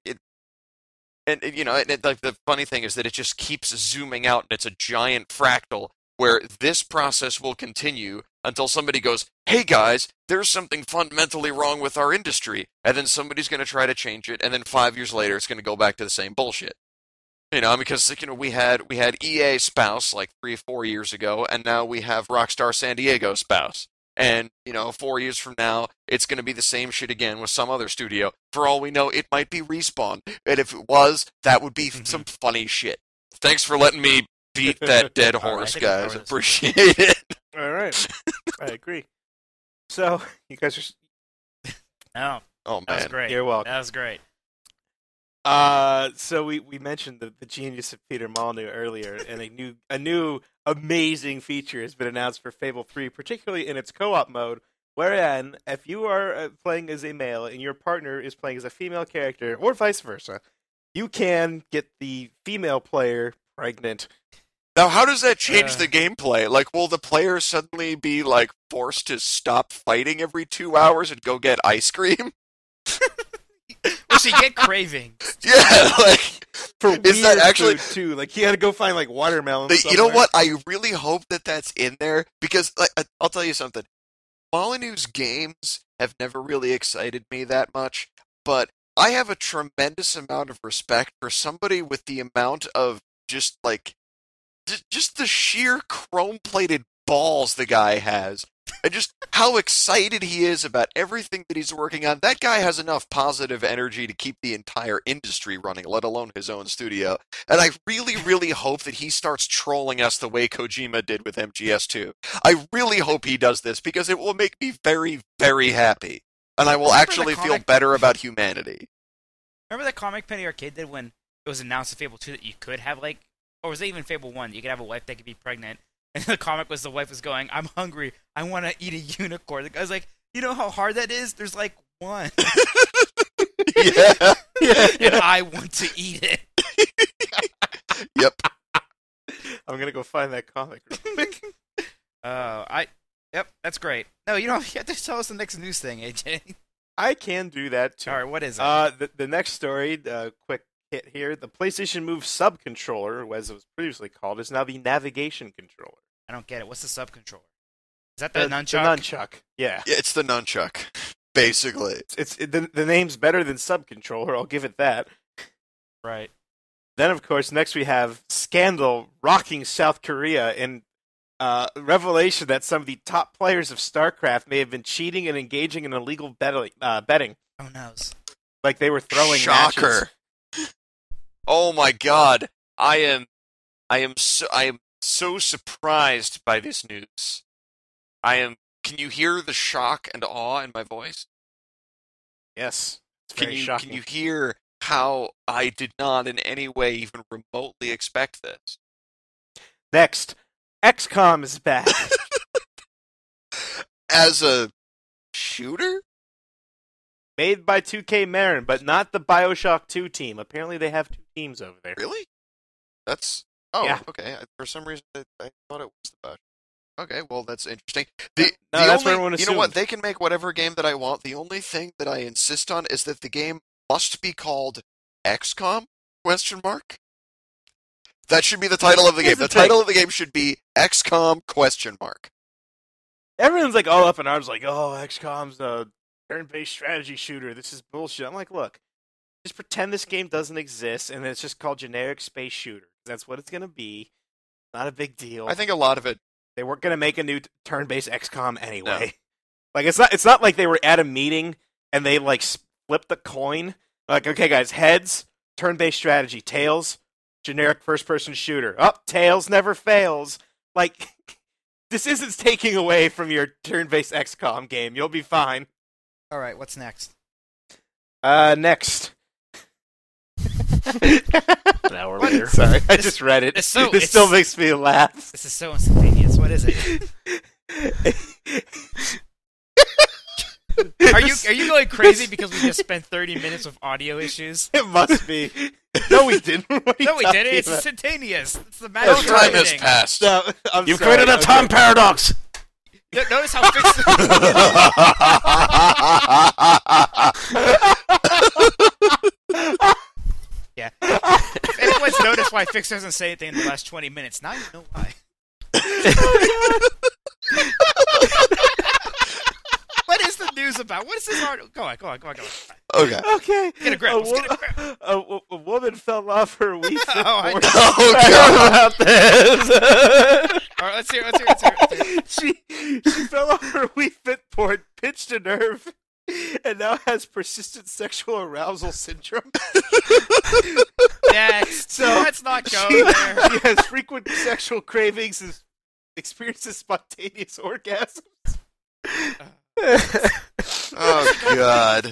the funny thing is that it just keeps zooming out and it's a giant fractal where this process will continue until somebody goes, "Hey guys, there's something fundamentally wrong with our industry," and then somebody's going to try to change it, and then 5 years later it's going to go back to the same bullshit. Because we had EA Spouse like 3-4 years ago, and now we have Rockstar San Diego Spouse. And 4 years from now, it's going to be the same shit again with some other studio. For all we know, it might be Respawn, and if it was, that would be some funny shit. Thanks for letting me beat that dead horse, guys. Appreciate it. All right, I agree. So you guys are. Oh man, that was great. You're welcome. That was great. So we mentioned the genius of Peter Molyneux earlier, and a new amazing feature has been announced for Fable 3, particularly in its co-op mode, wherein if you are playing as a male and your partner is playing as a female character, or vice versa, you can get the female player pregnant. Now, how does that change the gameplay? Like, will the player suddenly be, like, forced to stop fighting every 2 hours and go get ice cream? Will she get cravings? Yeah, like, is that actually food too? Like, he had to go find like watermelon. You know what? I really hope that that's in there because, like, I'll tell you something. Molyneux's games have never really excited me that much, but I have a tremendous amount of respect for somebody with the amount of just the sheer chrome-plated balls the guy has. And just how excited he is about everything that he's working on. That guy has enough positive energy to keep the entire industry running, let alone his own studio. And I really, really hope that he starts trolling us the way Kojima did with MGS2. I really hope he does this because it will make me very, very happy. And I will actually feel better about humanity. Remember that comic Penny Arcade did when it was announced in Fable 2 that you could have, like, or was it even Fable 1, you could have a wife that could be pregnant? And the comic was the wife was going, "I'm hungry. I want to eat a unicorn." The guy's like, "You know how hard that is? There's like one. Yeah. And I want to eat it. Yep. I'm gonna go find that comic real quick. Yep, that's great. No, you have to tell us the next news thing, AJ. I can do that too. All right, what is it? The next story, quick hit here. The PlayStation Move Sub Controller, as it was previously called, is now the navigation controller. I don't get it. What's the sub controller? Is that the nunchuck? The nunchuck. Yeah. It's the nunchuck, basically. The name's better than sub controller. I'll give it that. Right. Then, of course, next we have scandal rocking South Korea and revelation that some of the top players of StarCraft may have been cheating and engaging in illegal betting. Oh no! Like they were throwing Shocker! Matches. Oh my God! I am so surprised by this news. Can you hear the shock and awe in my voice? Yes. It's very shocking. Can you hear how I did not in any way even remotely expect this? Next, XCOM is back. As a shooter? Made by 2K Marin, but not the BioShock 2 team. Apparently they have two teams over there. Really? That's... Oh, yeah. Okay. For some reason, I thought it was the BioShock. Okay, well, that's interesting. That's what everyone assumed. You know what? They can make whatever game that I want. The only thing that I insist on is that the game must be called XCOM? ? That should be the title of the game. The title of the game should be XCOM ? Everyone's like all up in arms, like, oh, XCOM's a turn-based strategy shooter. This is bullshit. I'm like, look, just pretend this game doesn't exist, and it's just called generic space shooter. That's what it's going to be. Not a big deal. I think a lot of it... They weren't going to make a new turn-based XCOM anyway. No. Like, it's not like they were at a meeting and they, like, flipped the coin. Like, okay, guys, heads, turn-based strategy. Tails, generic first-person shooter. Oh, Tails never fails. Like, this isn't taking away from your turn-based XCOM game. You'll be fine. All right, what's next? Next. An hour later. Sorry, I just read it. This still makes me laugh. This is so instantaneous. What is it? Are you going crazy because we just spent 30 minutes with audio issues? It must be. No, we didn't. No, we didn't. It's instantaneous. It's the magic of time has passed. No, You've created a time paradox. Notice how fixed. Yeah. If anyone's noticed why Fix doesn't say anything in the last 20 minutes, now you know why. What is the news about? What is this art? Go on. Okay. Get a grip. A woman fell off her Wii Fit board. God. About this. All right, let's hear it. She fell off her Wii Fit board, pinched a nerve, and now has persistent sexual arousal syndrome. Next. So let's not go there. She has frequent sexual cravings and experiences spontaneous orgasms. Oh, God.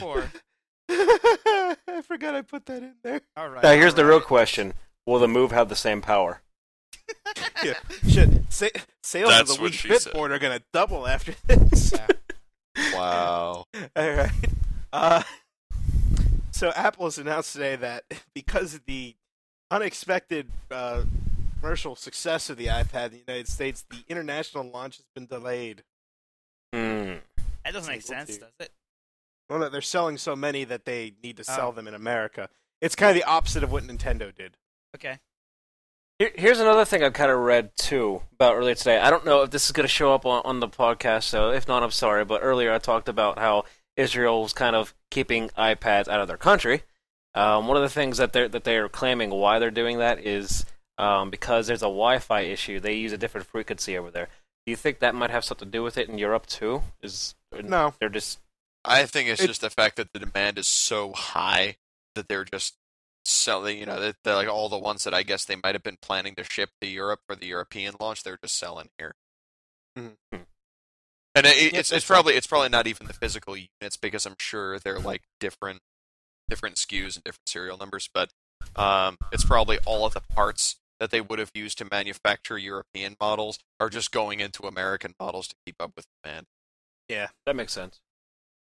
I forgot I put that in there. All right. Now, here's the real question. Will the Move have the same power? Yeah. Shit. Sales of the Wii Fit board are going to double after this. Yeah. Wow. All right. So Apple has announced today that because of the unexpected commercial success of the iPad in the United States, the international launch has been delayed. That doesn't make sense, does it? Well, no, they're selling so many that they need to sell them in America. It's kind of the opposite of what Nintendo did. Okay. Here's another thing I've kind of read, too, about earlier today. I don't know if this is going to show up on the podcast, so if not, I'm sorry. But earlier I talked about how Israel was kind of keeping iPads out of their country. One of the things that they're claiming why they're doing that is because there's a Wi-Fi issue. They use a different frequency over there. Do you think that might have something to do with it in Europe, too? No. They're just... I think it's just the fact that the demand is so high that they're just selling, they're like all the ones that I guess they might have been planning to ship to Europe for the European launch, they're just selling here. Mm-hmm. And it's probably not even the physical units because I'm sure they're like different SKUs and different serial numbers, but it's probably all of the parts that they would have used to manufacture European models are just going into American models to keep up with demand. Yeah, that makes sense.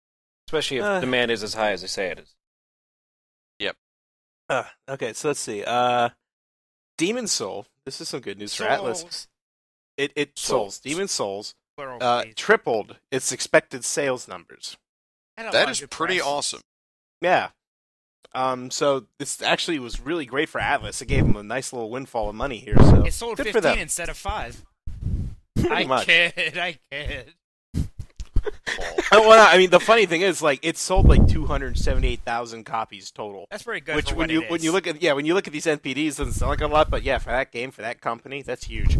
Especially if demand is as high as they say it is. Yep. Okay, so let's see. Demon's Soul. This is some good news for Atlas. Souls. Demon's Souls tripled its expected sales numbers. That is pretty awesome. Yeah. So this actually was really great for Atlas. It gave them a nice little windfall of money here. So it sold 15 instead of 5. I kid. Well, I mean, the funny thing is, like, it sold like 278,000 copies total. That's pretty good. Which, for when you look at these NPDs, it doesn't sound like a lot, but yeah, for that game, for that company, that's huge.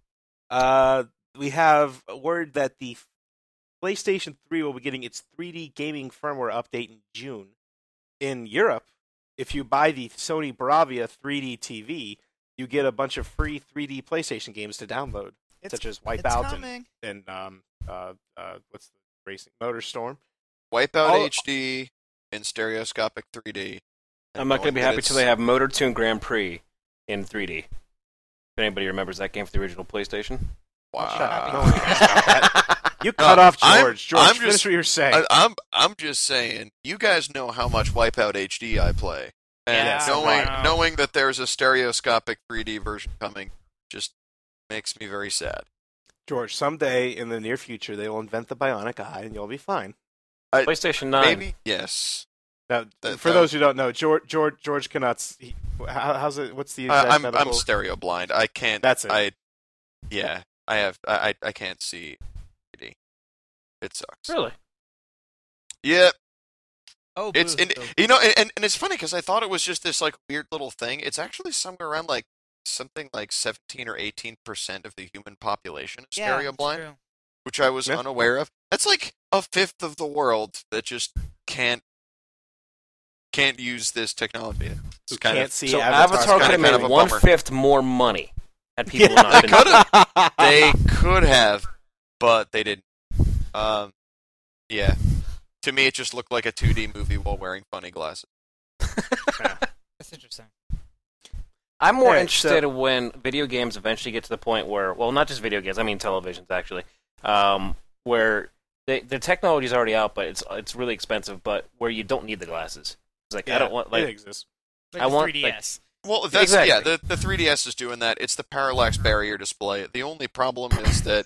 We have a word that the PlayStation 3 will be getting its 3D gaming firmware update in June. In Europe, if you buy the Sony Bravia 3D TV, you get a bunch of free 3D PlayStation games to download, such as Wipeout and what's the racing MotorStorm, Wipeout HD in stereoscopic 3D. I'm not going to be happy till they have MotorTune Grand Prix in 3D. If anybody remembers that game for the original PlayStation. Wow. You cut off George. George, finish what you're saying. I'm just saying, you guys know how much Wipeout HD I play. And knowing that there's a stereoscopic 3D version coming just makes me very sad. George, someday in the near future, they will invent the bionic eye and you'll be fine. PlayStation 9. Maybe? Yes. Now, for those who don't know, George cannot... how's it? What's the exact medical... I'm stereo blind. I can't... That's it. I can't see 3D. It sucks. Really? Yep. Oh, it's and it's funny because I thought it was just this like weird little thing. It's actually somewhere around like something like 17 or 18% of the human population is stereo blind, which I was unaware of. That's like a fifth of the world that just can't use this technology. It's can't see. So Avatar could have made 1/5 more money had people not been. They could have, but they didn't. Yeah. To me, it just looked like a 2D movie while wearing funny glasses. That's interesting. I'm more interested when video games eventually get to the point where, well, not just video games, I mean televisions actually, where the technology is already out, but it's really expensive, but where you don't need the glasses. It's like I don't want it exists. Like I want 3DS. Well, that's the 3DS is doing that. It's the parallax barrier display. The only problem is that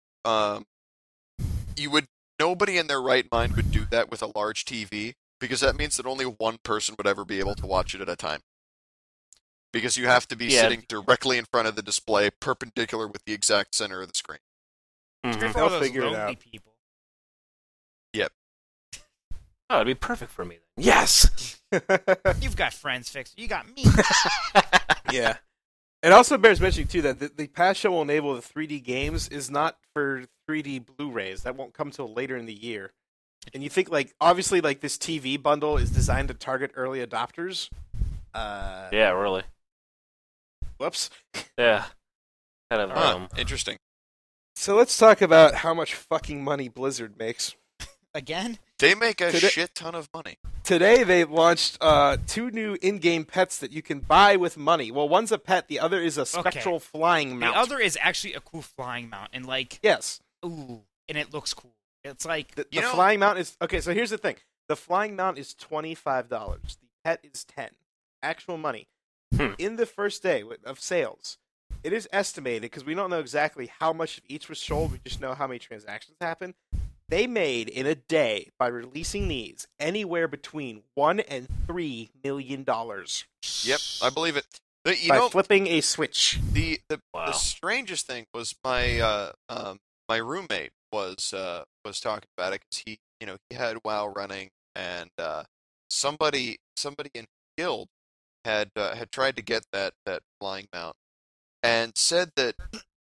nobody in their right mind would do that with a large TV, because that means that only one person would ever be able to watch it at a time. Because you have to be sitting directly in front of the display, perpendicular with the exact center of the screen. Mm-hmm. They'll figure it out. People. Yep. Oh, it'd be perfect for me then. Yes! You've got friends, Fix. You got me. Yeah. It also bears mentioning, too, that the Pass Show will enable the 3D games is not for 3D Blu-rays. That won't come till later in the year. And you think, like, obviously, like, this TV bundle is designed to target early adopters. Yeah, really. Whoops. Yeah. Kind of, interesting. So let's talk about how much fucking money Blizzard makes. Again? They make a shit ton of money. Today they launched 2 new in-game pets that you can buy with money. Well, one's a pet, the other is a spectral flying mount. The other is actually a cool flying mount, and like... Yes. Ooh, and it looks cool. It's like... The flying mount is... Okay, so here's the thing. The flying mount is $25. The pet is $10. Actual money. In the first day of sales, it is estimated, because we don't know exactly how much of each was sold, we just know how many transactions happened. They made, in a day, by releasing these, anywhere between $1 and $3 million. Yep, I believe it. By flipping a switch. The strangest thing was my my roommate was talking about it, because he had WoW running, and somebody in guild had tried to get that flying mount, and said that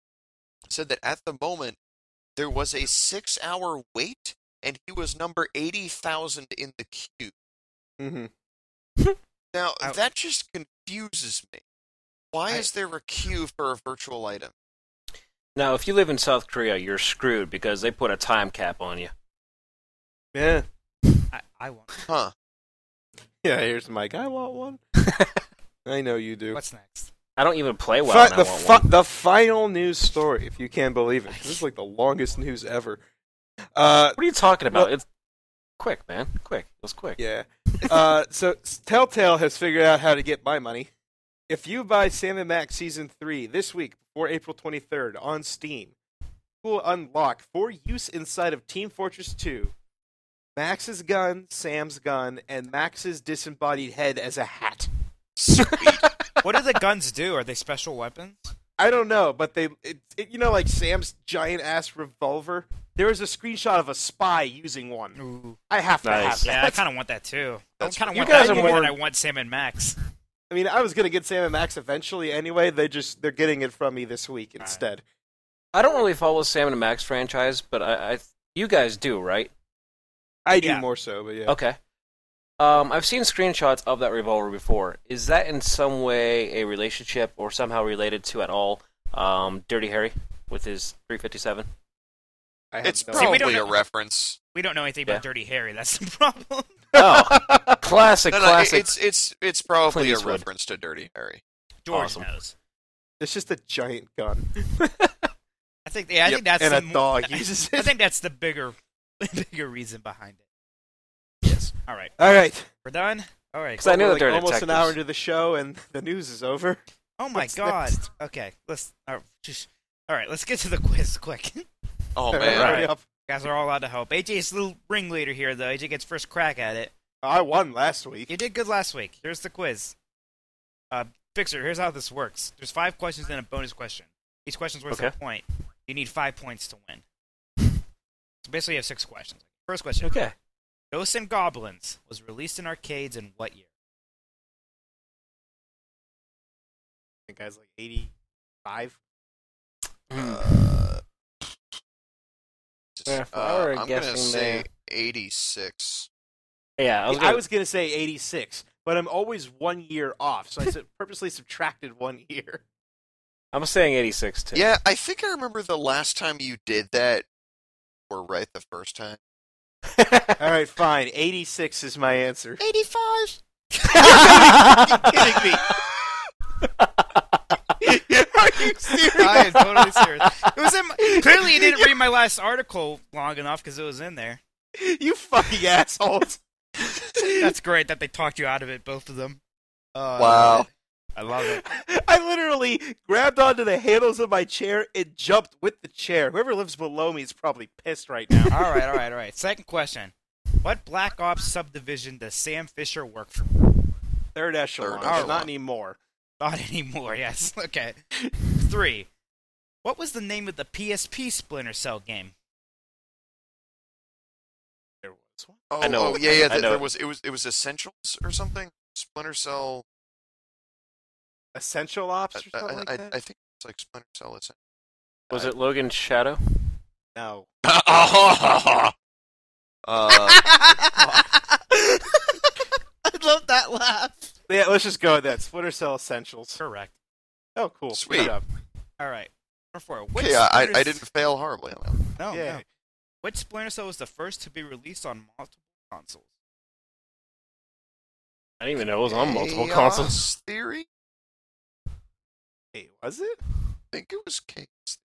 at the moment there was a 6-hour wait, and he was number 80,000 in the queue. Mm-hmm. Now that just confuses me. Why is there a queue for a virtual item? Now, if you live in South Korea, you're screwed because they put a time cap on you. Yeah. I want. Huh. Yeah, here's Mike. I want one. I know you do. What's next? I don't even play WoW. The final news story, if you can believe it. This is like the longest news ever. What are you talking about? Quick, man. Quick. It was quick. Yeah. So Telltale has figured out how to get my money. If you buy Sam & Max Season 3 this week before April 23rd on Steam, you will unlock for use inside of Team Fortress 2 Max's gun, Sam's gun, and Max's disembodied head as a hat. Sweet. What do the guns do? Are they special weapons? I don't know, but like Sam's giant ass revolver. There is a screenshot of a spy using one. Ooh. I have to have that. Yeah, I kind of want that too. I kind of want guys that are more more than I want Sam & Max. I mean, I was gonna get Sam & Max eventually anyway. They're getting it from me this week instead. I don't really follow Sam & Max franchise, but you guys do, right? I do more so, but yeah. Okay. I've seen screenshots of that revolver before. Is that in some way a relationship or somehow related to at all Dirty Harry with his 357? It's probably a reference. We don't know anything about Dirty Harry. That's the problem. Oh, classic. It's probably Clint a Eastwood. reference to Dirty Harry. George knows. It's just a giant gun. I think that's and a dog uses it. I think that's the bigger reason behind it. Yes. All right. We're done. All right. Because I knew that they're almost detectives. an hour into the show, and the news is over. Oh my What's God. next? Okay. All right. Let's get to the quiz quick. Oh man! Hurry up. Guys are all allowed to help. AJ's a little ringleader here, though. AJ gets first crack at it. I won last week. You did good last week. Here's the quiz. Fixer, here's how this works. There's 5 questions and a bonus question. Each question's worth a point. You need 5 points to win. So basically, you have 6 questions. First question. Okay. Ghosts and Goblins was released in arcades in what year? I think I was like 85. I'm gonna say 86. Yeah, I was gonna say 86, but I'm always 1 year off, so I purposely subtracted 1 year. I'm saying 86 too. Yeah, I think I remember the last time you did that. We're right the first time. All right, fine. 86 is my answer. 85. You're kidding me. Are you serious? I am totally serious. It was clearly you didn't read my last article long enough because it was in there. You fucking assholes. That's great that they talked you out of it, both of them. Wow. I love it. I literally grabbed onto the handles of my chair and jumped with the chair. Whoever lives below me is probably pissed right now. All right. Second question. What Black Ops subdivision does Sam Fisher work for? Third echelon. Not anymore. Not anymore, yes. Okay. 3. What was the name of the PSP Splinter Cell game? There was one. I know. Yeah. There was. It was Essentials or something. Splinter Cell. Essential Ops or something like that? I think it's like Splinter Cell. Was it Logan Shadow? No. I love that laugh. Yeah, let's just go with that. Splinter Cell Essentials. Correct. Oh, cool. Sweet. Good job. All right. Number 4. Okay, I didn't fail horribly on that. No, Yeah. no. Which Splinter Cell was the first to be released on multiple consoles? I didn't even know it was on multiple consoles. Chaos Theory? Hey, was it? I think it was Chaos.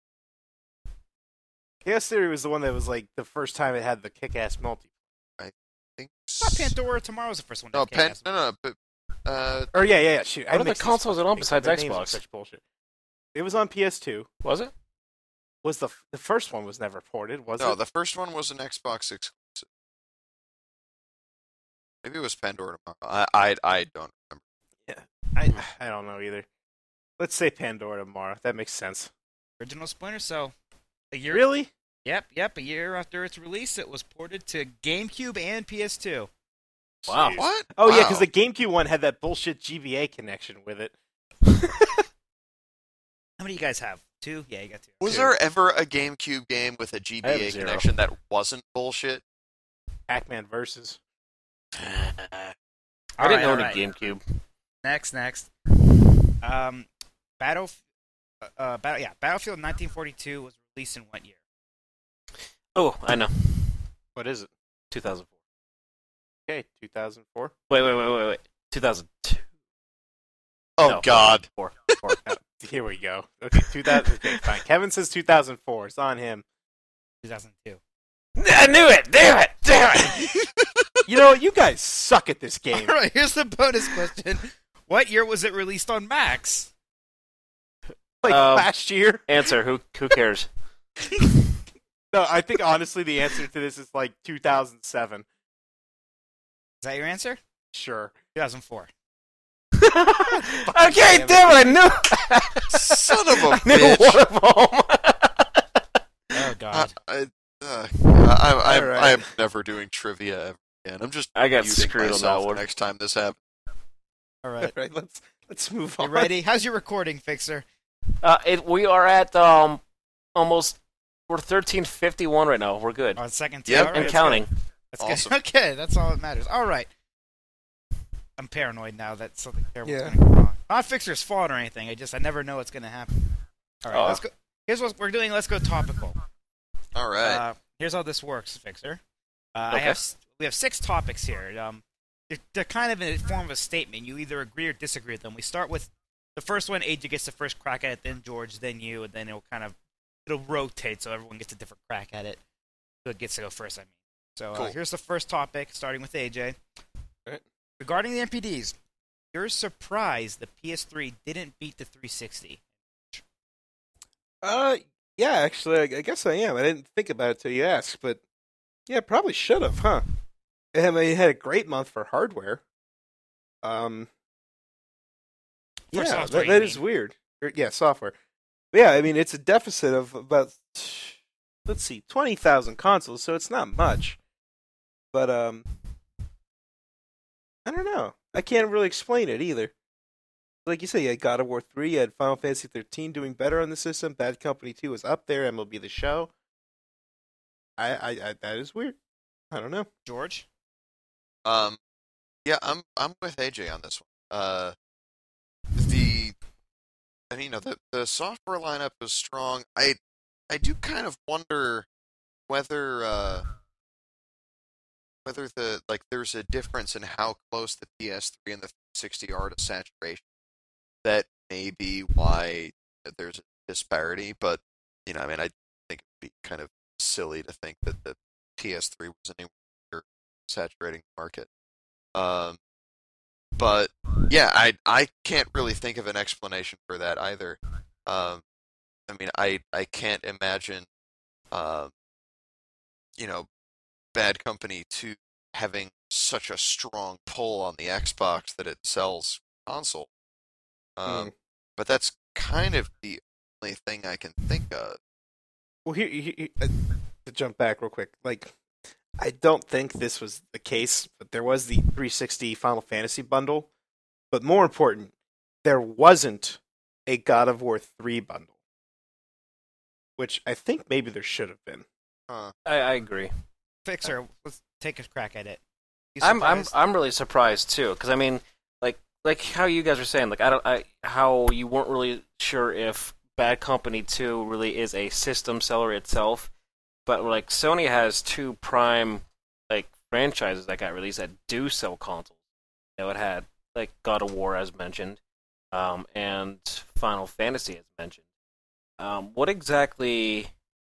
Chaos Theory was the one that was like the first time it had the kick-ass multi. I think Not Pandora. Tomorrow was the first one. No, but Or yeah. Shoot. What other consoles are on besides Their names are Xbox? Such bullshit. It was on PS2. Was it? Was the first one was never ported? Was No, it? the first one was an Xbox exclusive. Maybe it was Pandora Tomorrow. I don't remember. Yeah, I don't know either. Let's say Pandora Tomorrow. That makes sense. Original Splinter Cell. A year. Really? Yep. A year after its release, it was ported to GameCube and PS2. Wow. What? Oh yeah, Wow. because the GameCube one had that bullshit GBA connection with it. How many do you guys have? 2? Yeah, you got 2. Was there ever a GameCube game with a I GBA have 0. connection that wasn't bullshit? Pac-Man Versus. I didn't All own right. a GameCube. Next. Battlefield 1942 was released in what year? Oh, I know. What is it? 2004. Okay, 2004. Wait. 2002. Oh, No, God. 4. Here we go. Okay, 2000. Okay, fine. Kevin says 2004. It's on him. 2002. I knew it! Damn it! You know, you guys suck at this game. All right, here's the bonus question. What year was it released on Max? Like last year? Answer, who cares? No, I think honestly the answer to this is like 2007. Is that your answer? Sure. 2004. Okay, damn it, I knew! Son of a I knew bitch. one of them! Oh, God. I'm never doing trivia ever again. I'm just I got muting screwed on myself that one. next time this happens. All right. All right, let's move You on. ready? How's your recording, Fixer? We are at almost. We're 13:51 right now. We're good. On second Yep. All And that's counting. good. That's Awesome. good. Okay, that's all that matters. All right. I'm paranoid now that something terrible is Yeah. going to go wrong. Not Fixer's fault or anything. I never know what's going to happen. All right, let's go. Here's what we're doing. Let's go topical. All right. Here's how this works, Fixer. Okay. We have 6 topics here. They're kind of in the form of a statement. You either agree or disagree with them. We start with the first one. AJ gets the first crack at it, then George, then you, and then it'll rotate so everyone gets a different crack at it. So it gets to go first. I mean, so Cool. Here's the first topic, starting with AJ. All right. Regarding the NPDs, you're surprised the PS3 didn't beat the 360. Yeah, actually, I guess I am. I didn't think about it till you asked, but yeah, probably should have, huh? I mean, it had a great month for hardware. For Yeah, software, that you is mean. weird. Yeah, software. But yeah, I mean, it's a deficit of about, let's see, 20,000 consoles, so it's not much. But, I don't know. I can't really explain it either. Like you say, you had God of War 3, you had Final Fantasy 13 doing better on the system, Bad Company 2 was up there, MLB The Show. I that is weird. I don't know. George? Yeah, I'm with AJ on this one. The software lineup was strong. I do kind of wonder whether there's a difference in how close the PS3 and the 360 are to saturation. That may be why there's a disparity, but I mean, I think it'd be kind of silly to think that the PS3 was anywhere near saturating the market. But yeah, I can't really think of an explanation for that either. I mean, I can't imagine, Bad Company 2 having such a strong pull on the Xbox that it sells console. But that's kind of the only thing I can think of. Well, here to jump back real quick, like, I don't think this was the case, but there was the 360 Final Fantasy bundle. But more important, there wasn't a God of War 3 bundle, which I think maybe there should have been. I agree. Fixer, let's take a crack at it. You I'm surprised? really surprised too, because I mean, like how you guys were saying, like how you weren't really sure if Bad Company 2 really is a system seller itself, but like Sony has 2 prime franchises that got released that do sell consoles. It had like God of War as mentioned, and Final Fantasy as mentioned. What exactly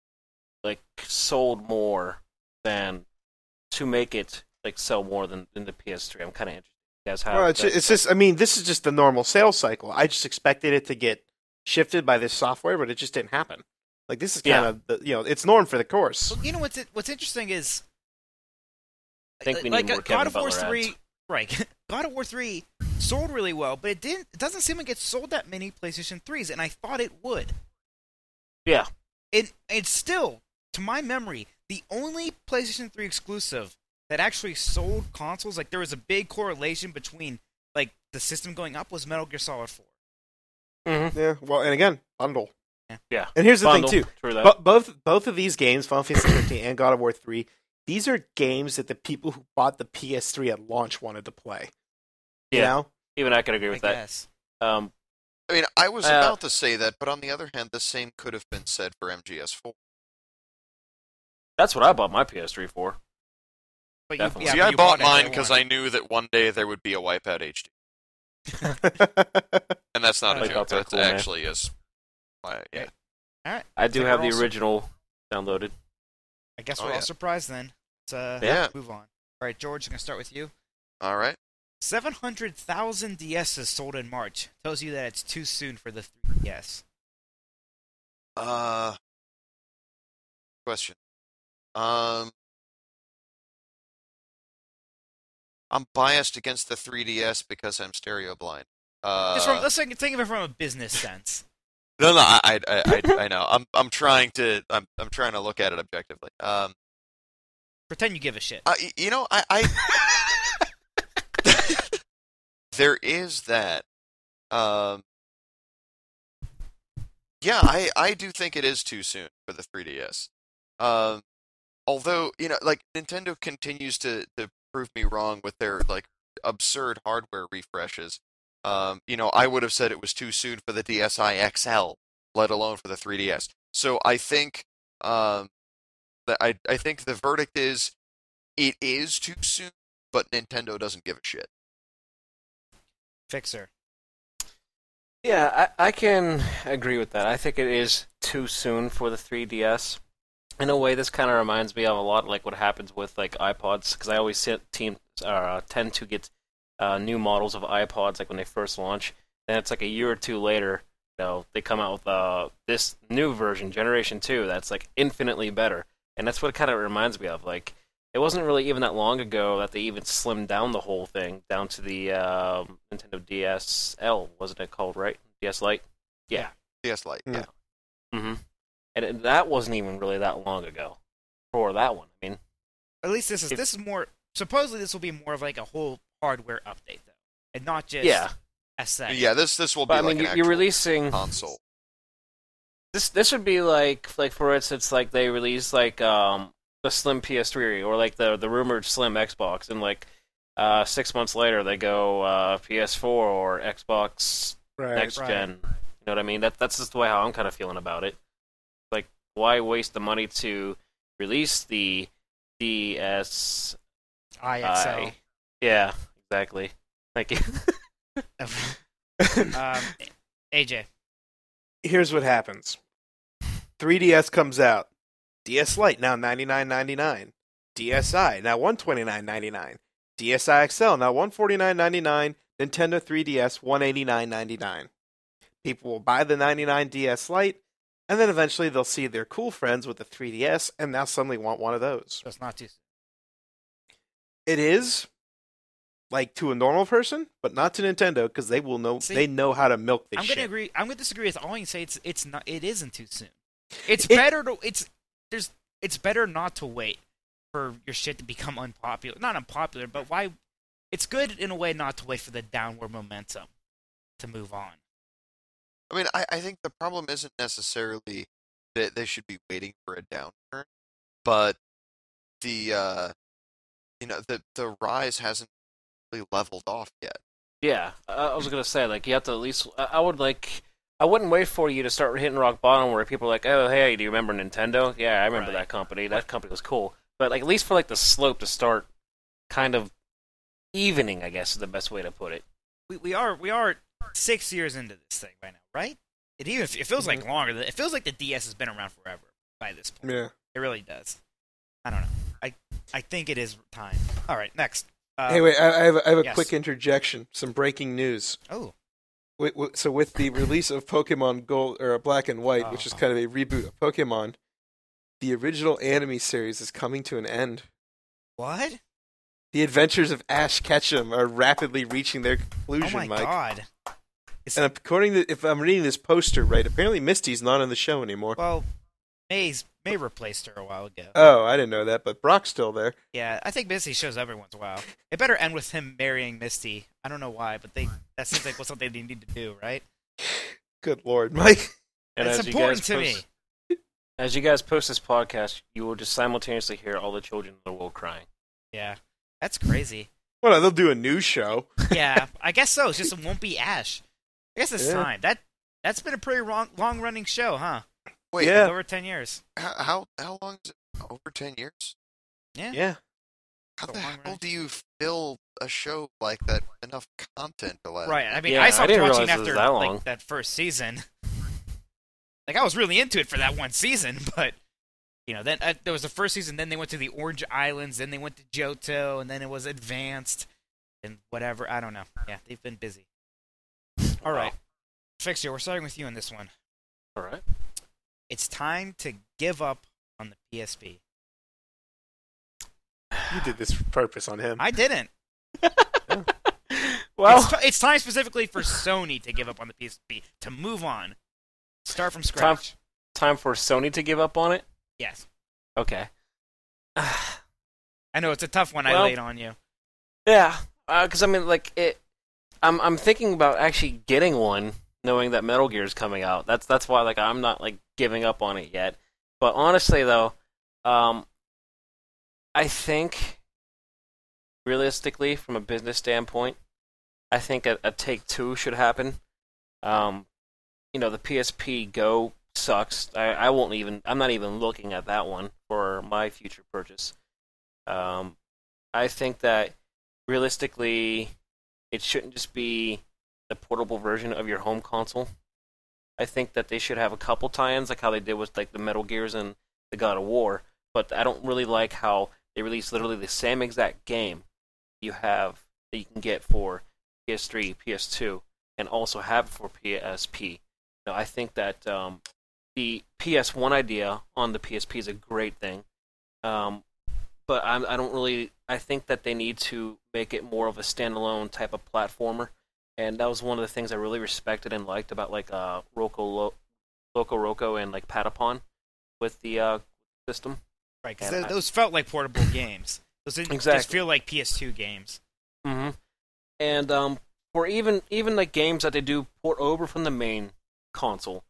sold more than to make it sell more than the PS3? I'm kind of interested. Well, it's just, I mean, this is just the normal sales cycle. I just expected it to get shifted by this software, but it just didn't happen. Like, this is kind of, it's norm for the course. Well, you know what's interesting is, I think we need more God Kevin of War Butler 3, ads. right? God of War 3 sold really well, but it doesn't seem like it sold that many PlayStation 3s, and I thought it would. Yeah. It's still, to my memory, the only PlayStation 3 exclusive that actually sold consoles. Like, there was a big correlation between the system going up was Metal Gear Solid 4. Mm-hmm. Yeah, well, and again, bundle. Yeah. And here's the Bundle. thing, too. True that. Both of these games, Final Fantasy 13 and God of War 3, these are games that the people who bought the PS3 at launch wanted to play. Yeah. You know? Even I could agree with I that. guess. I mean, I was about to say that, but on the other hand, the same could have been said for MGS4. That's what I bought my PS3 for. But Definitely. See, but I you bought it mine day because one. I knew that one day there would be a Wipeout HD. And that's not a joke. Wipeouts are That cool, man. actually is. Yeah. All right. I do So have we're the also- original downloaded. I guess we're all surprised then. Let's move on. All right, George, I'm going to start with you. All right. 700,000 DSs sold in March. Tells you that it's too soon for the 3DS. Question. I'm biased against the 3DS because I'm stereo blind. Let's think of it from a business sense. No, I know. I'm trying to look at it objectively. Pretend you give a shit. I there is that. Yeah, I do think it is too soon for the 3DS. Although, Nintendo continues to prove me wrong with their absurd hardware refreshes. I would have said it was too soon for the DSi XL, let alone for the 3DS. So I think I think the verdict is it is too soon, but Nintendo doesn't give a shit. Fixer. Yeah, I can agree with that. I think it is too soon for the 3DS. In a way, this kind of reminds me of a lot like what happens with iPods, because I always tend to get new models of iPods when they first launch. Then it's a year or two later, they come out with this new version, Generation 2, that's infinitely better. And that's what it kind of reminds me of. It wasn't really even that long ago that they even slimmed down the whole thing down to the Nintendo DSL, wasn't it called, right? DS Lite? Yeah. DS Lite, yeah. Mm-hmm. And that wasn't even really that long ago for that one. I mean, at least this is more. Supposedly, this will be more of a whole hardware update, though, and not just a set. Yeah, this will be an actual you're releasing console. This would be for instance, they release the Slim PS3 or the rumored Slim Xbox, and 6 months later they go PS4 or Xbox next gen. You know what I mean? That's just the way how I'm kind of feeling about it. Why waste the money to release the DS IXL? Yeah, exactly. Thank you. AJ. Here's what happens. 3DS comes out. DS Lite now $99.99. DSi now $129.99. DSi XL now $149.99. Nintendo 3DS $189.99. People will buy the 99 DS Lite, and then eventually they'll see their cool friends with the 3DS, and now suddenly want one of those. That's not too soon. It is, to a normal person, but not to Nintendo, because they will know. They know how to milk this shit. I'm gonna disagree with all you say. It's not. It isn't too soon. It's better not to wait for your shit to become unpopular. Not unpopular, but why? It's good in a way not to wait for the downward momentum to move on. I mean, I think the problem isn't necessarily that they should be waiting for a downturn, but the rise hasn't really leveled off yet. Yeah, I was gonna say you have to at least. I wouldn't wait for you to start hitting rock bottom where people are oh hey, do you remember Nintendo? Yeah, I remember that company. That company was cool. But at least for the slope to start kind of evening, I guess is the best way to put it. We are 6 years into this thing by now, right? It feels like longer. It feels like the DS has been around forever by this point. Yeah, it really does. I don't know. I think it is time. All right, next. Hey, wait! I have a quick interjection. Some breaking news. Oh. So with the release of Pokemon Gold or Black and White, which is kind of a reboot of Pokemon, the original anime series is coming to an end. What? The Adventures of Ash Ketchum are rapidly reaching their conclusion, Mike. Oh my god! And according to, if I'm reading this poster right, apparently Misty's not on the show anymore. Well, May replaced her a while ago. Oh, I didn't know that, but Brock's still there. Yeah, I think Misty shows up every once in a while. It better end with him marrying Misty. I don't know why, but that seems like something they need to do, right? Good Lord, Mike. And it's important to me. As you guys post this podcast, you will just simultaneously hear all the children in the world crying. Yeah, that's crazy. Well, they'll do a new show. Yeah, I guess so. It's just it won't be Ash. I guess it's time. That's been a pretty long-running show, huh? Wait, over 10 years. How long is it? Over 10 years? Yeah. How the hell do you fill a show like that enough content to last? Right. I mean, I stopped watching after that first season. I was really into it for that one season, but Then there was the first season. Then they went to the Orange Islands. Then they went to Johto, and then it was Advanced, and whatever. I don't know. Yeah, they've been busy. All right, Fixer, we're starting with you on this one. All right. It's time to give up on the PSP. You did this for purpose on him. I didn't. Well, it's time specifically for Sony to give up on the PSP, to move on, start from scratch. Time for Sony to give up on it? Yes. Okay. I know it's a tough one. I laid on you. Yeah, because I mean, I'm thinking about actually getting one, knowing that Metal Gear is coming out. That's why I'm not giving up on it yet. But honestly, though, I think realistically, from a business standpoint, I think a Take-Two should happen. The PSP Go sucks. I'm not even looking at that one for my future purchase. I think that realistically, it shouldn't just be the portable version of your home console. I think that they should have a couple tie-ins, like how they did with the Metal Gears and the God of War. But I don't really like how they release literally the same exact game that you can get for PS3, PS2, and also have it for PSP. I think that the PS1 idea on the PSP is a great thing, but I think that they need to make it more of a standalone type of platformer, and that was one of the things I really respected and liked about Loco Roco and Patapon with the system. Right, because those felt like portable games. Those didn't just feel like PS2 games. Mm-hmm. And for even games that they do port over from the main console,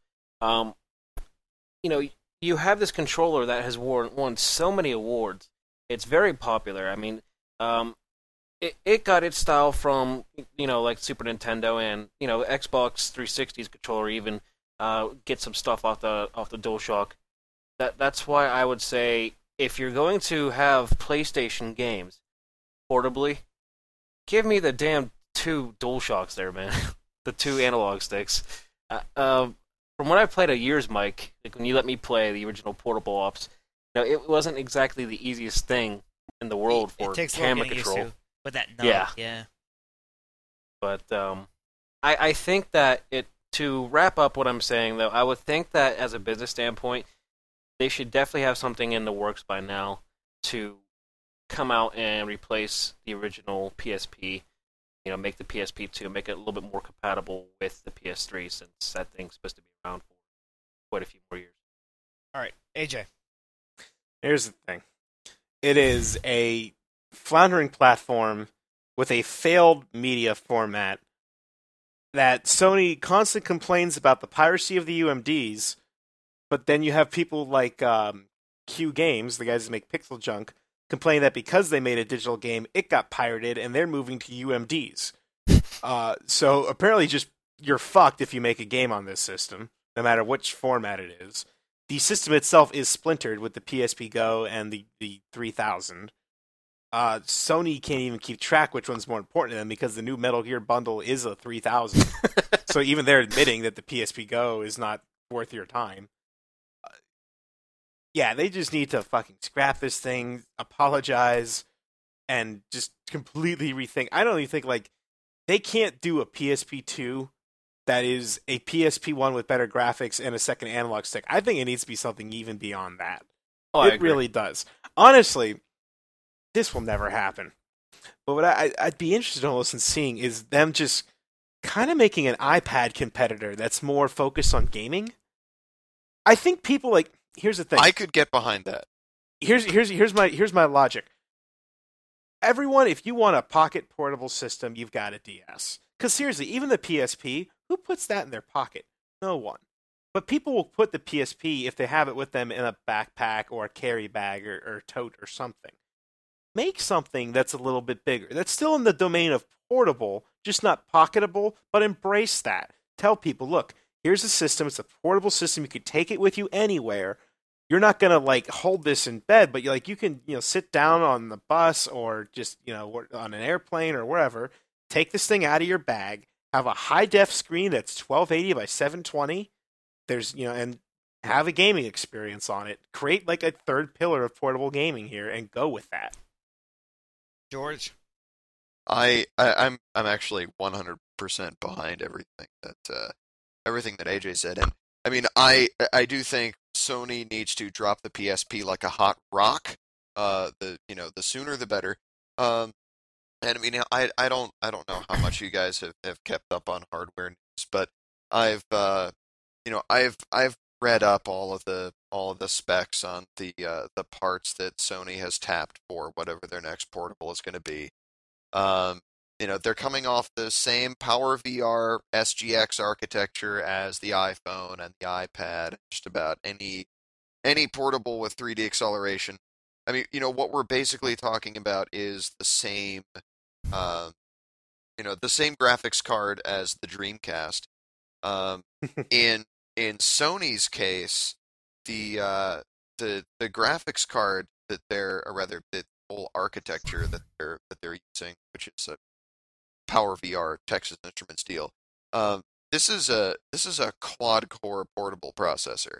you have this controller that has won so many awards. It's very popular. I mean, it got its style from Super Nintendo, and Xbox 360's controller even get some stuff off the DualShock. That's why I would say, if you're going to have PlayStation games portably, give me the damn 2 DualShocks there, man. The 2 analog sticks. From what I played of yours, Mike, when you let me play the original portable ops, it wasn't exactly the easiest thing in the world for camera control. With that nub, yeah. But I think that to wrap up what I'm saying, though, I would think that as a business standpoint, they should definitely have something in the works by now to come out and replace the original PSP. Make the PSP 2, make it a little bit more compatible with the PS3, since that thing's supposed to be around for quite a few more years. All right, AJ. Here's the thing. It is a floundering platform with a failed media format that Sony constantly complains about the piracy of the UMDs, but then you have people like Q Games, the guys that make Pixel Junk, complain that because they made a digital game, it got pirated, and they're moving to UMDs. So apparently you're fucked if you make a game on this system, no matter which format it is. The system itself is splintered with the PSP Go and the 3000. Sony can't even keep track which one's more important to them, because the new Metal Gear bundle is a 3000. So even they're admitting that the PSP Go is not worth your time. Yeah, they just need to fucking scrap this thing, apologize, and just completely rethink. I don't even think, they can't do a PSP 2 that is a PSP 1 with better graphics and a second analog stick. I think it needs to be something even beyond that. Oh, it really does. Honestly, this will never happen. But what I'd be interested almost in seeing is them just kind of making an iPad competitor that's more focused on gaming. I think people here's the thing. I could get behind that. Here's my logic. Everyone, if you want a pocket portable system, you've got a DS. Because seriously, even the PSP, who puts that in their pocket? No one. But people will put the PSP if they have it with them in a backpack or a carry bag or tote or something. Make something that's a little bit bigger. That's still in the domain of portable, just not pocketable, but embrace that. Tell people, look, here's a system. It's a portable system. You can take it with you anywhere. You're not going to hold this in bed, but you can sit down on the bus or just on an airplane or wherever. Take this thing out of your bag. Have a high def screen that's 1280 by 720. There's and have a gaming experience on it. Create like a third pillar of portable gaming here, and go with that. George, I'm actually 100% behind everything that AJ said, and I mean I do think Sony needs to drop the PSP like a hot rock. The sooner the better. And I mean I don't know how much you guys have kept up on hardware news, but I've read up all of the specs on the parts that Sony has tapped for whatever their next portable is going to be. They're coming off the same PowerVR SGX architecture as the iPhone and the iPad, just about any portable with 3D acceleration. I mean, what we're basically talking about is the same graphics card as the Dreamcast. In Sony's case, the graphics card that the whole architecture that they're using, which is a PowerVR Texas Instruments deal. This is a quad-core portable processor.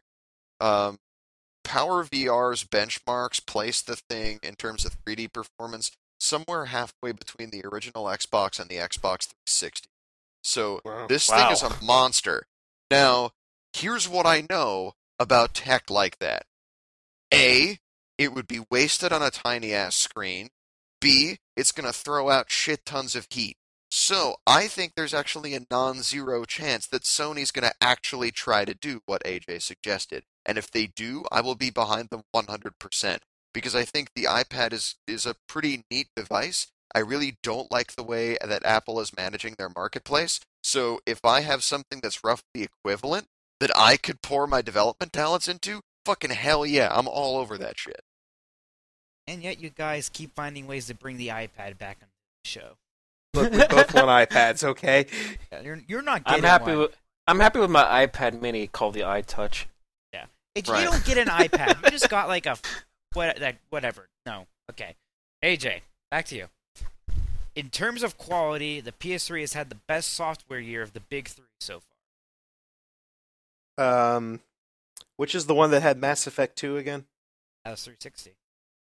PowerVR's benchmarks place the thing in terms of 3D performance somewhere halfway between the original Xbox and the Xbox 360. So this thing is a monster. Now, here's what I know about tech like that. A, it would be wasted on a tiny-ass screen. B, it's going to throw out shit tons of heat. So, I think there's actually a non-zero chance that Sony's going to actually try to do what AJ suggested. And if they do, I will be behind them 100%. Because I think the iPad is a pretty neat device. I really don't like the way that Apple is managing their marketplace. So, if I have something that's roughly equivalent that I could pour my development talents into, fucking hell yeah, I'm all over that shit. And yet you guys keep finding ways to bring the iPad back on the show. Look, we both want iPads, okay? Yeah, you're not getting one. I'm happy with my iPad Mini called the iTouch. Yeah. You don't get an iPad. You just got like a whatever. No. Okay. AJ, back to you. In terms of quality, the PS3 has had the best software year of the big three so far. Which is the one that had Mass Effect 2 again? That was 360.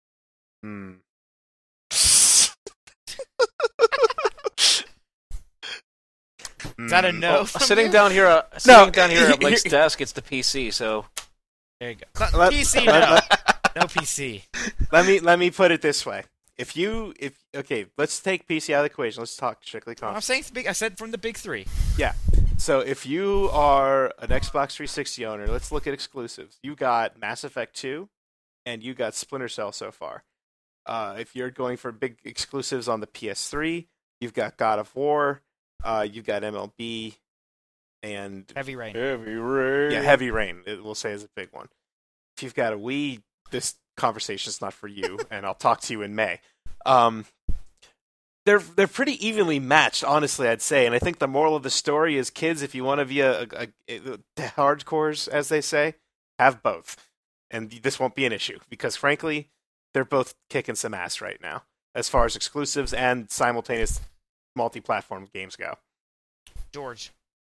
Is that a no? Well, sitting down here at Mike's desk, it's the PC. So there you go. PC, no, no PC. Let me put it this way: okay, let's take PC out of the equation. Let's talk strictly console. I'm saying I said from the big three. Yeah. So if you are an Xbox 360 owner, let's look at exclusives. You got Mass Effect 2, and you got Splinter Cell so far. If you're going for big exclusives on the PS3, you've got God of War. You've got MLB and Heavy Rain. Yeah, Heavy Rain, we'll say, is a big one. If you've got a Wii, this conversation's not for you, and I'll talk to you in May. They're pretty evenly matched, honestly, I'd say. And I think the moral of the story is, kids, if you want to be a hardcores, as they say, have both. And this won't be an issue, because frankly, they're both kicking some ass right now, as far as exclusives and simultaneous multi-platform games go. George.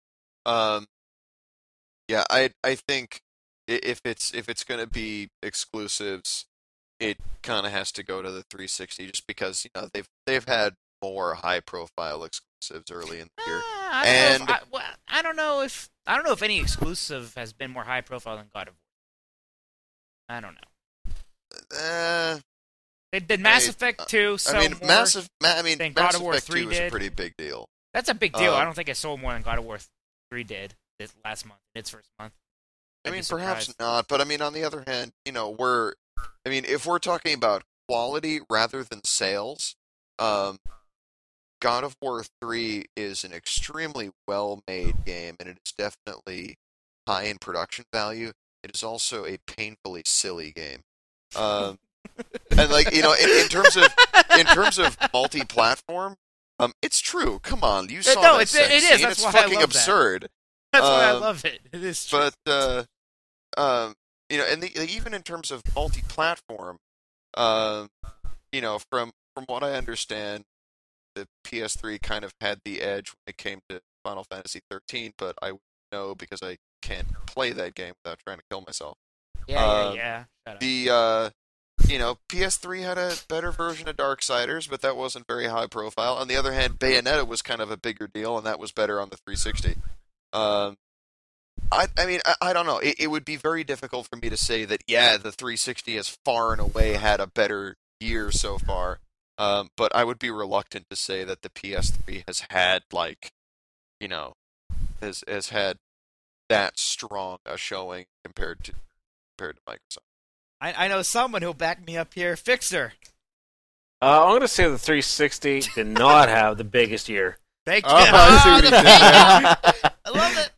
Yeah, I think if it's going to be exclusives, it kind of has to go to the 360, just because they've had more high-profile exclusives early in the year. I don't know if any exclusive has been more high-profile than God of War. I don't know. They did Mass Effect 2. Mass Effect 2 is a pretty big deal. That's a big deal. I don't think it sold more than God of War 3 did this last month, its first month. Perhaps not, but on the other hand, if we're talking about quality rather than sales, God of War 3 is an extremely well-made game, and it is definitely high in production value. It is also a painfully silly game. And in terms of multi-platform, it's true. Come on, you saw that sex it is. scene. That's it's why fucking I love absurd. That's why I love it. It is true. But even in terms of multi-platform, from what I understand, the PS3 kind of had the edge when it came to Final Fantasy 13. But I know, because I can't play that game without trying to kill myself. Yeah. Shut up. The PS3 had a better version of Darksiders, but that wasn't very high profile. On the other hand, Bayonetta was kind of a bigger deal, and that was better on the 360. I don't know. It would be very difficult for me to say that, the 360 has far and away had a better year so far. But I would be reluctant to say that the PS3 has had, has had that strong a showing compared to Microsoft. I know someone who'll back me up here. Fixer. I'm going to say the 360 did not have the biggest year. Thank you. I love it.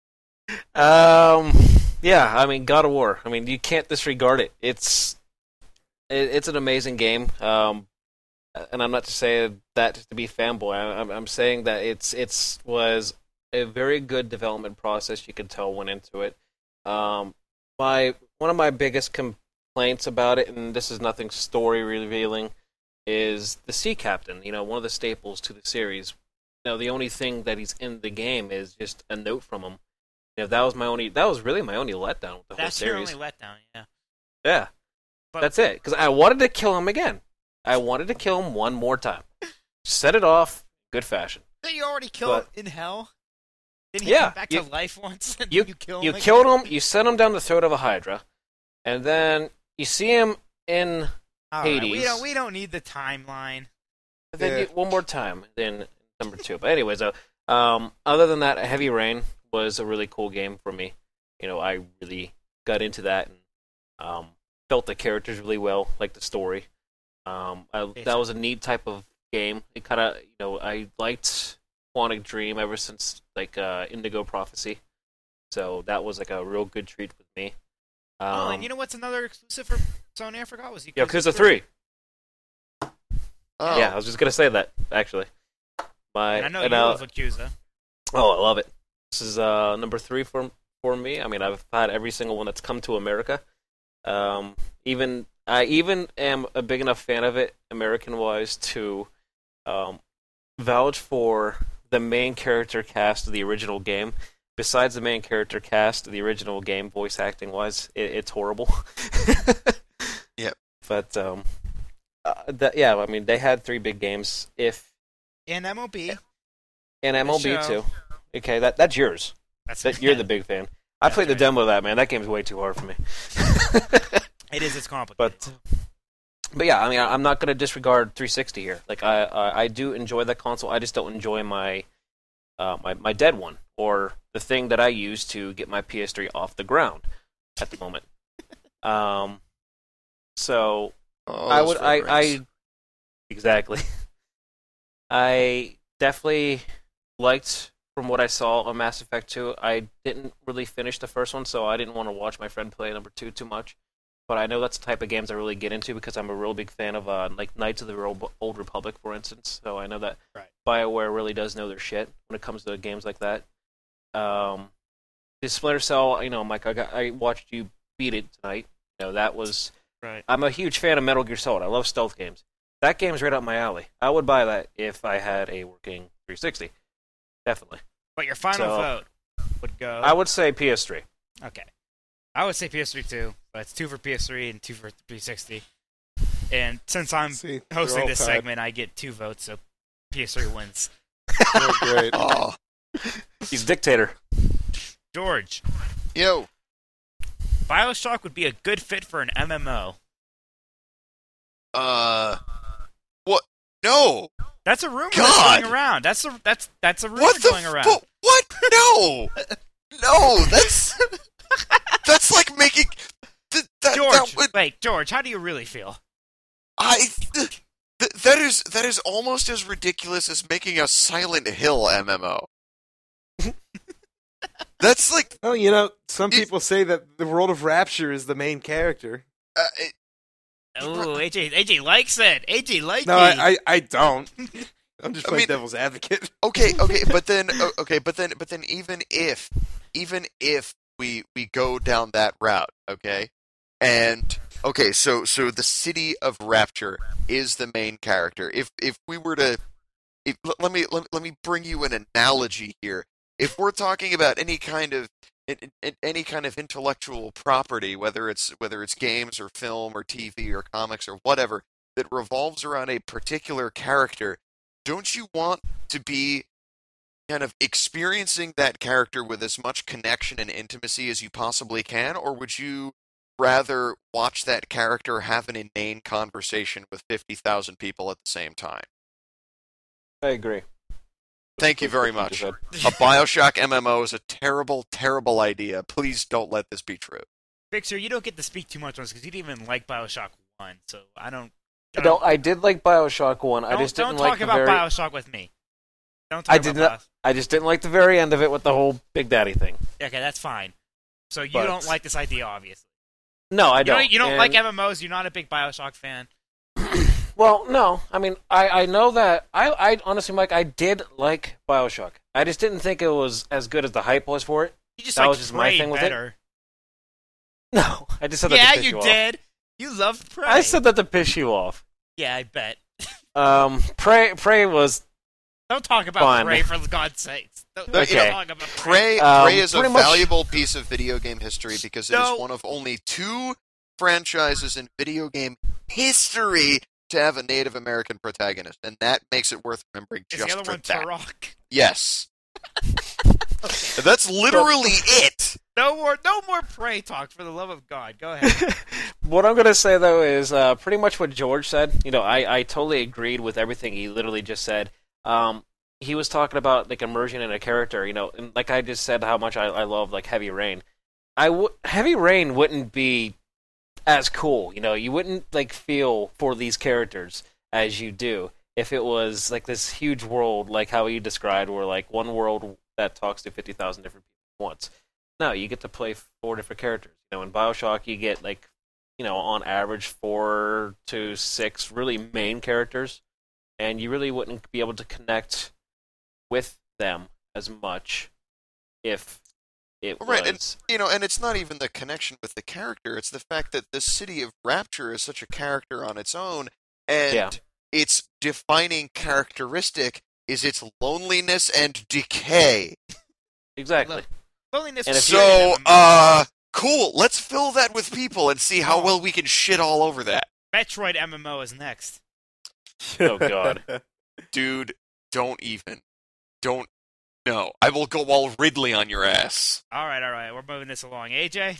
God of War. I mean, you can't disregard it. It's an amazing game. And I'm not to say that to be fanboy. I'm saying that it was a very good development process. You could tell went into it. One of my biggest complaints about it, and this is nothing story revealing, is the Sea Captain. One of the staples to the series. The only thing that he's in the game is just a note from him. That was really my only letdown with the whole series. That's your only letdown, yeah. Yeah, but that's it. Because I wanted to kill him again. I wanted to kill him one more time. Set it off, good fashion. Didn't you already kill him in hell? Didn't he come back to life once? And you kill him. You killed him. You sent him down the throat of a Hydra, and then you see him in Hades. Right, we don't need the timeline. Then one more time, then number 2. But anyways, other than that, Heavy Rain was a really cool game for me. I really got into that and felt the characters really well, liked the story. That was a neat type of game. It kind of, I liked Quantic Dream ever since Indigo Prophecy, so that was a real good treat with me. And you know what's another exclusive for Sony? I forgot was Yakuza 3. Oh. Yeah, I was just gonna say that actually. I know you love Yakuza. Oh, I love it. This is number 3 for me. I mean, I've had every single one that's come to America. I even am a big enough fan of it, American-wise, to vouch for the main character cast of the original game. Besides the main character cast of the original game, voice acting-wise, it's horrible. Yep. But, I mean, they had 3 big games. And MLB. And MLB, too. Okay, that's yours. You're the big fan. I played the demo of that, man. That game's way too hard for me. It is. It's complicated. But yeah, I mean, I'm not going to disregard 360 here. I do enjoy that console. I just don't enjoy my my dead one, or the thing that I use to get my PS3 off the ground at the moment. So exactly. I definitely liked, from what I saw on Mass Effect 2, I didn't really finish the first one, so I didn't want to watch my friend play number 2 too much. But I know that's the type of games I really get into because I'm a real big fan of Knights of the Old Republic, for instance. So I know that BioWare really does know their shit when it comes to games like that. The Splinter Cell, Mike, I watched you beat it tonight. That was... Right. I'm a huge fan of Metal Gear Solid. I love stealth games. That game's right up my alley. I would buy that if I had a working 360. Definitely. But your final vote would go... I would say PS3. Okay. I would say PS3 too, but it's 2 for PS3 and 2 for 360. And since I'm hosting this segment, I get 2 votes, so PS3 wins. Oh, great. Oh. He's dictator. George. Yo. BioShock would be a good fit for an MMO. What? No. That's a rumor going around. That's a rumor going around. What? No. No, that's like making... George, how do you really feel? That is almost as ridiculous as making a Silent Hill MMO. That's like... Oh, some people say that the World of Rapture is the main character. AJ likes it. AJ likes it. No, I don't. I'm just playing devil's advocate. Okay, but then even if we go down that route, okay? And so the city of Rapture is the main character. If we were to let me bring you an analogy here. If we're talking about any kind of any kind of intellectual property, whether it's games or film or TV or comics or whatever, that revolves around a particular character, don't you want to be kind of experiencing that character with as much connection and intimacy as you possibly can, or would you rather watch that character have an inane conversation with 50,000 people at the same time? I agree. Thank you very much. A BioShock MMO is a terrible, terrible idea. Please don't let this be true. Fixer, you don't get to speak too much on this because you didn't even like BioShock 1, so I don't... No, I did like BioShock 1. I just didn't like Don't talk about BioShock with me. Don't talk about BioShock. I just didn't like the very end of it with the whole Big Daddy thing. Okay, that's fine. So you don't like this idea, obviously. No, I don't. You don't like MMOs. You're not a big BioShock fan. Well, no. I mean, I know that. I honestly, Mike, I did like BioShock. I just didn't think it was as good as the hype was for it. You just that like was just my thing better. with it. No, I just said that to piss you off. Yeah, you did. You loved Prey. I said that to piss you off. Yeah, I bet. Prey was... Don't talk about fun. Prey, for God's sakes. Don't talk about Prey is a valuable piece of video game history because it is one of only 2 franchises in video game history to have a Native American protagonist, and that makes it worth remembering just for that. Is the other one Turok? Yes. Okay. That's literally it. No more Prey talk, for the love of God. Go ahead. What I'm going to say, though, is pretty much what George said. You know, I totally agreed with everything he literally just said. He was talking about, like, immersion in a character, you know, and like I just said how much I love, like, Heavy Rain. Heavy Rain wouldn't be as cool, you know, you wouldn't, like, feel for these characters as you do if it was, like, this huge world, like how you described, where, like, one world that talks to 50,000 different people at once. No, you get to play 4 different characters. You know, in BioShock, you get, like, you know, on average 4 to 6 really main characters, and you really wouldn't be able to connect with them as much if it was... Right, and, you know, and it's not even the connection with the character, it's the fact that the City of Rapture is such a character on its own, and its defining characteristic is its loneliness and decay. Exactly. Loneliness. And so, cool. Let's fill that with people and see how well we can shit all over that. Metroid MMO is next. Oh, God. Dude, don't even. Don't. No. I will go all Ridley on your ass. All right. We're moving this along. AJ?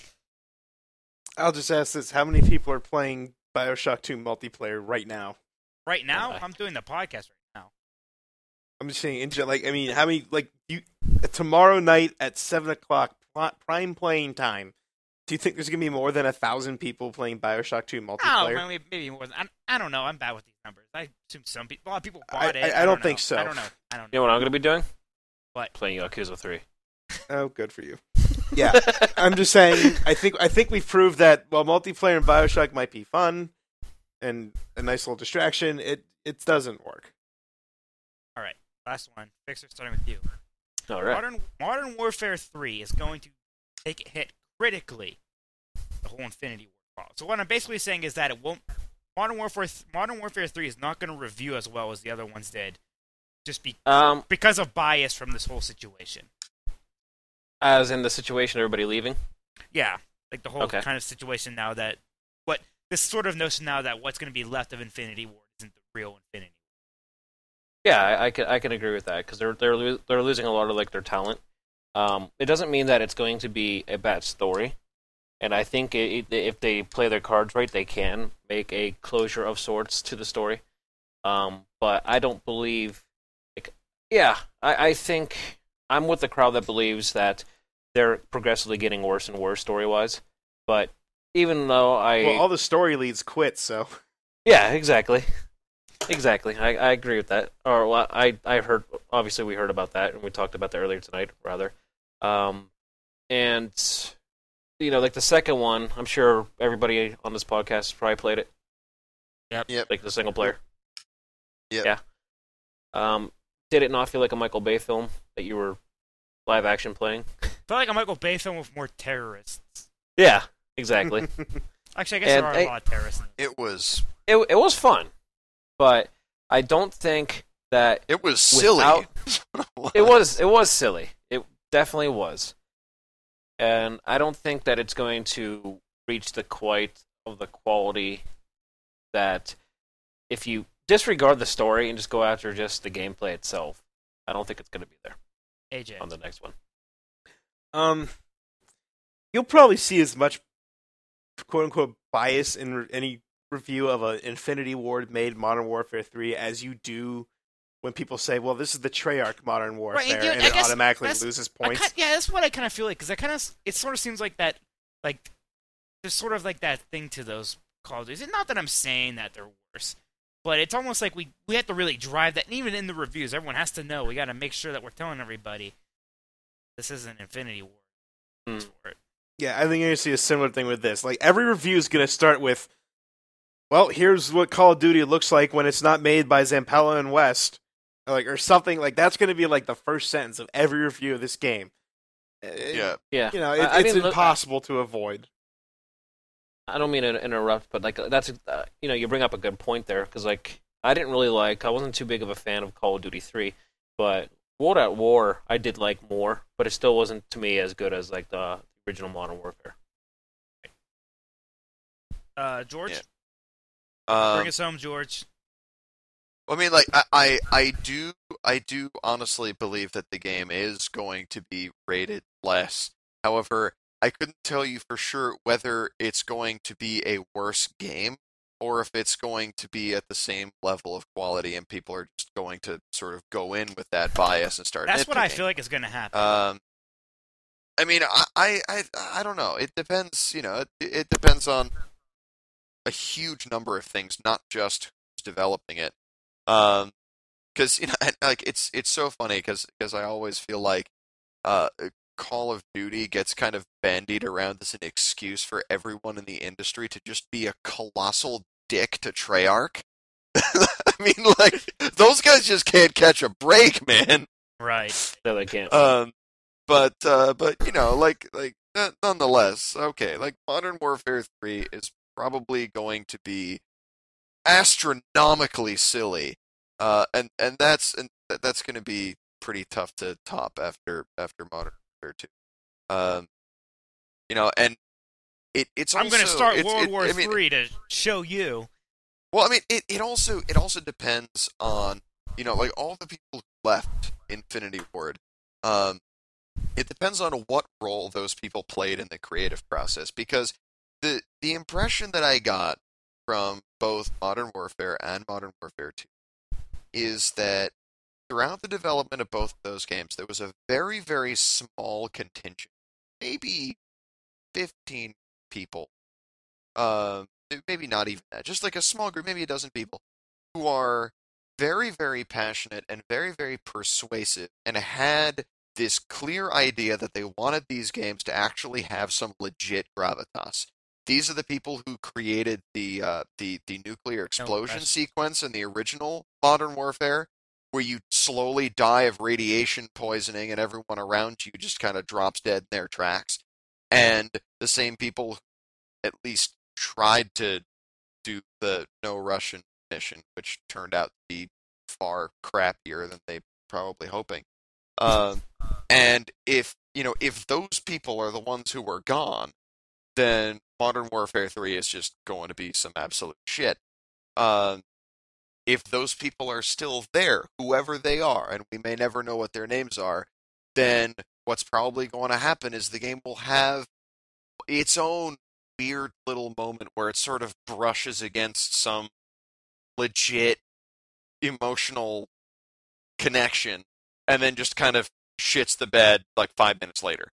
I'll just ask this. How many people are playing BioShock 2 multiplayer right now? Right now? I'm doing the podcast right now. I'm just saying, like, I mean, how many, like, tomorrow night at 7 o'clock, prime playing time, do you think there's going to be more than 1,000 people playing BioShock 2 multiplayer? Oh, maybe more than... I don't know. I'm bad with these numbers. I assume a lot of people bought it. I don't think so. I don't know. You know what I'm going to be doing? What? Playing Yakuza 3. Oh, good for you. Yeah, I'm just saying, I think we've proved that while multiplayer in BioShock might be fun and a nice little distraction, it doesn't work. All right, last one. Fixer, starting with you. All right. Modern Warfare 3 is going to take a hit critically the whole Infinity War call. So what I'm basically saying is that it won't. Modern Warfare 3 is not going to review as well as the other ones did, just because of bias from this whole situation. As in the situation, everybody leaving? Yeah, like the whole kind of situation now that this sort of notion now that what's going to be left of Infinity War isn't the real Infinity War. Yeah, I can agree with that because they're losing a lot of like their talent. It doesn't mean that it's going to be a bad story, and I think if they play their cards right, they can make a closure of sorts to the story. But I don't believe. I think I'm with the crowd that believes that they're progressively getting worse and worse story-wise. But even though all the story leads quit, so... Yeah, exactly. Exactly. I agree with that. Or, well, I heard... Obviously, we heard about that, and we talked about that earlier tonight, rather. And, you know, like the second one, I'm sure everybody on this podcast probably played it. Yep. Like the single player. Yep. Yeah. Did it not feel like a Michael Bay film that you were live action playing? Felt like a Michael Bay film with more terrorists. Yeah, exactly. Actually, I guess there are a lot of terrorists. It was fun, but I don't think that it was silly. It was silly. It definitely was. and I don't think that it's going to reach the quite of the quality that if you disregard the story and just go after just the gameplay itself, I don't think it's going to be there. AJ on the next one. You'll probably see as much quote unquote bias in any review of an Infinity Ward made Modern Warfare 3 as you do when people say, well, this is the Treyarch Modern Warfare, and it automatically loses points. That's what I kind of feel like, because it sort of seems like that, like, there's sort of like that thing to those Call of Duty. It's not that I'm saying that they're worse, but it's almost like we have to really drive that, and even in the reviews, everyone has to know, we got to make sure that we're telling everybody this isn't Infinity Ward. For it. Yeah, I think you're going to see a similar thing with this. Like, every review is going to start with, well, here's what Call of Duty looks like when it's not made by Zampella and West. Or something like that's going to be like the first sentence of every review of this game. Yeah. You know, it's impossible to avoid. I don't mean to interrupt, but like that's you bring up a good point there, because like I wasn't too big of a fan of Call of Duty 3, but World at War I did like more, but it still wasn't to me as good as like the original Modern Warfare. George, yeah. Bring us home, George. I mean, like I do honestly believe that the game is going to be rated less. However, I couldn't tell you for sure whether it's going to be a worse game or if it's going to be at the same level of quality, and people are just going to sort of go in with that bias and start. That's what I feel like is going to happen. I mean, I don't know. It depends. You know, it depends on a huge number of things, not just who's developing it. Because like it's so funny because I always feel like Call of Duty gets kind of bandied around as an excuse for everyone in the industry to just be a colossal dick to Treyarch. I mean, like those guys just can't catch a break, man. Right? No, they can't. But like nonetheless, okay. Like Modern Warfare 3 is probably going to be astronomically silly, and that's going to be pretty tough to top after Modern Warfare 2. And it's also, I'm going to start World War 3 to show you. Well, I mean, it also depends on like all the people who left Infinity Ward. It depends on what role those people played in the creative process, because the impression that I got from both Modern Warfare and Modern Warfare 2 is that throughout the development of both of those games, there was a very, very small contingent, maybe 15 people, maybe not even that, just like a small group, maybe a dozen people, who are very, very passionate and very, very persuasive and had this clear idea that they wanted these games to actually have some legit gravitas. These are the people who created the nuclear explosion sequence in the original Modern Warfare, where you slowly die of radiation poisoning and everyone around you just kind of drops dead in their tracks. And the same people who at least tried to do the No Russian mission, which turned out to be far crappier than they probably hoping. And if those people are the ones who were gone, then Modern Warfare 3 is just going to be some absolute shit. If those people are still there, whoever they are, and we may never know what their names are, then what's probably going to happen is the game will have its own weird little moment where it sort of brushes against some legit emotional connection, and then just kind of shits the bed like 5 minutes later.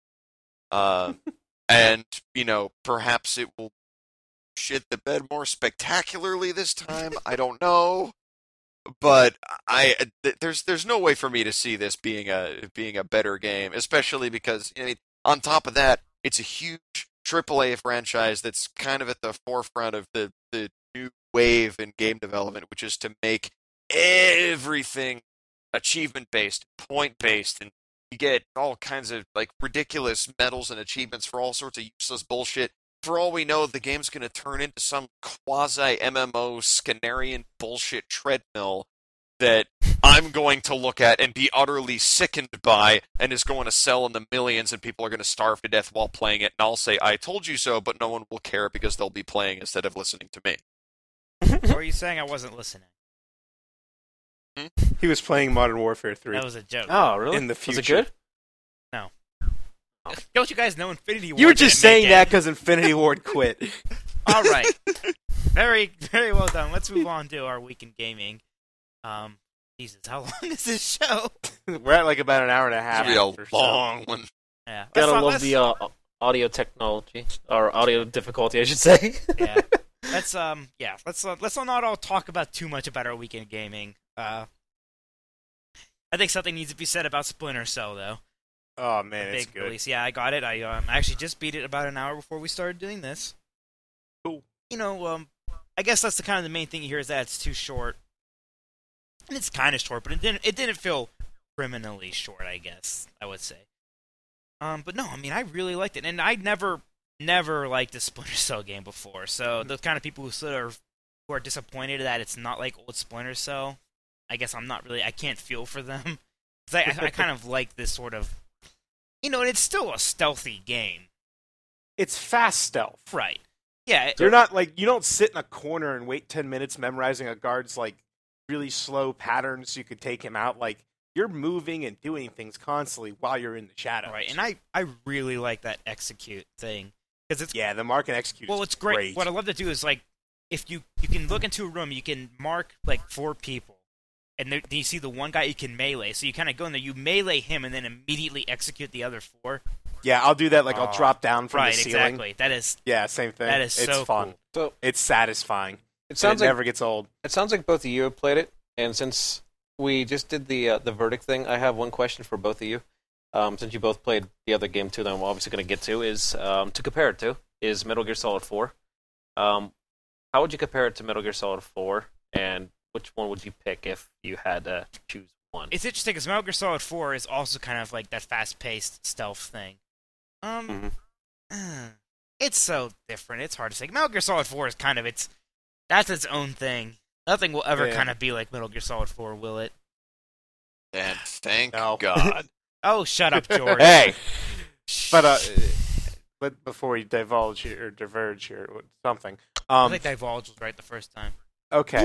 And, perhaps it will shit the bed more spectacularly this time. I don't know. But there's no way for me to see this being a better game, especially because on top of that, it's a huge AAA franchise that's kind of at the forefront of the new wave in game development, which is to make everything achievement-based, point-based, and you get all kinds of like ridiculous medals and achievements for all sorts of useless bullshit. For all we know, the game's going to turn into some quasi-MMO Skinnerian bullshit treadmill that I'm going to look at and be utterly sickened by, and is going to sell in the millions, and people are going to starve to death while playing it, and I'll say, I told you so, but no one will care because they'll be playing instead of listening to me. Or are you saying I wasn't listening? He was playing Modern Warfare 3. That was a joke. Oh, really? In the future. Was it good? No. Don't you guys know Infinity Ward? You were just saying that because Infinity Ward quit. All right. Very, very well done. Let's move on to our week in gaming. Jesus, how long is this show? We're at like about an hour and a half. It's going to be a long one. Yeah. Gotta love the audio technology, or audio difficulty, I should say. Yeah. Let's not all talk about too much about our week in gaming. I think something needs to be said about Splinter Cell, though. Oh man, it's big good. release. Yeah, I got it. I actually just beat it about an hour before we started doing this. Cool. You know, I guess that's the main thing here is that it's too short. And it's kind of short, but it didn't feel criminally short, I guess I would say. But no, I mean, I really liked it, and I never liked a Splinter Cell game before. So the kind of people who are disappointed that it's not like old Splinter Cell, I guess I can't feel for them. 'Cause I kind of like this sort of, and it's still a stealthy game. It's fast stealth. Right. Yeah. You're not you don't sit in a corner and wait 10 minutes memorizing a guard's really slow patterns so you could take him out. You're moving and doing things constantly while you're in the shadows. Right, and I really like that execute thing. It's, the mark and execute well, it's great. What I love to do is, if you can look into a room, you can mark, 4 people. And then you see the one guy you can melee. So you kind of go in there, you melee him, and then immediately execute the other 4. Yeah, I'll do that. I'll drop down from the ceiling. Right, exactly. That is... Yeah, same thing. That is it's so fun. Cool. So, it's satisfying. It never gets old. It sounds like both of you have played it, and since we just did the verdict thing, I have one question for both of you. Since you both played the other game too, that I'm obviously going to get to, is to compare it to, is Metal Gear Solid 4. How would you compare it to Metal Gear Solid 4, and which one would you pick if you had to choose one? It's interesting because Metal Gear Solid 4 is also kind of like that fast-paced stealth thing. It's so different. It's hard to say. Metal Gear Solid 4 is kind of that's its own thing. Nothing will ever kind of be like Metal Gear Solid 4, will it? And thank God. Oh, shut up, George. Hey! But before you diverge here with something. I think divulge was right the first time. Okay.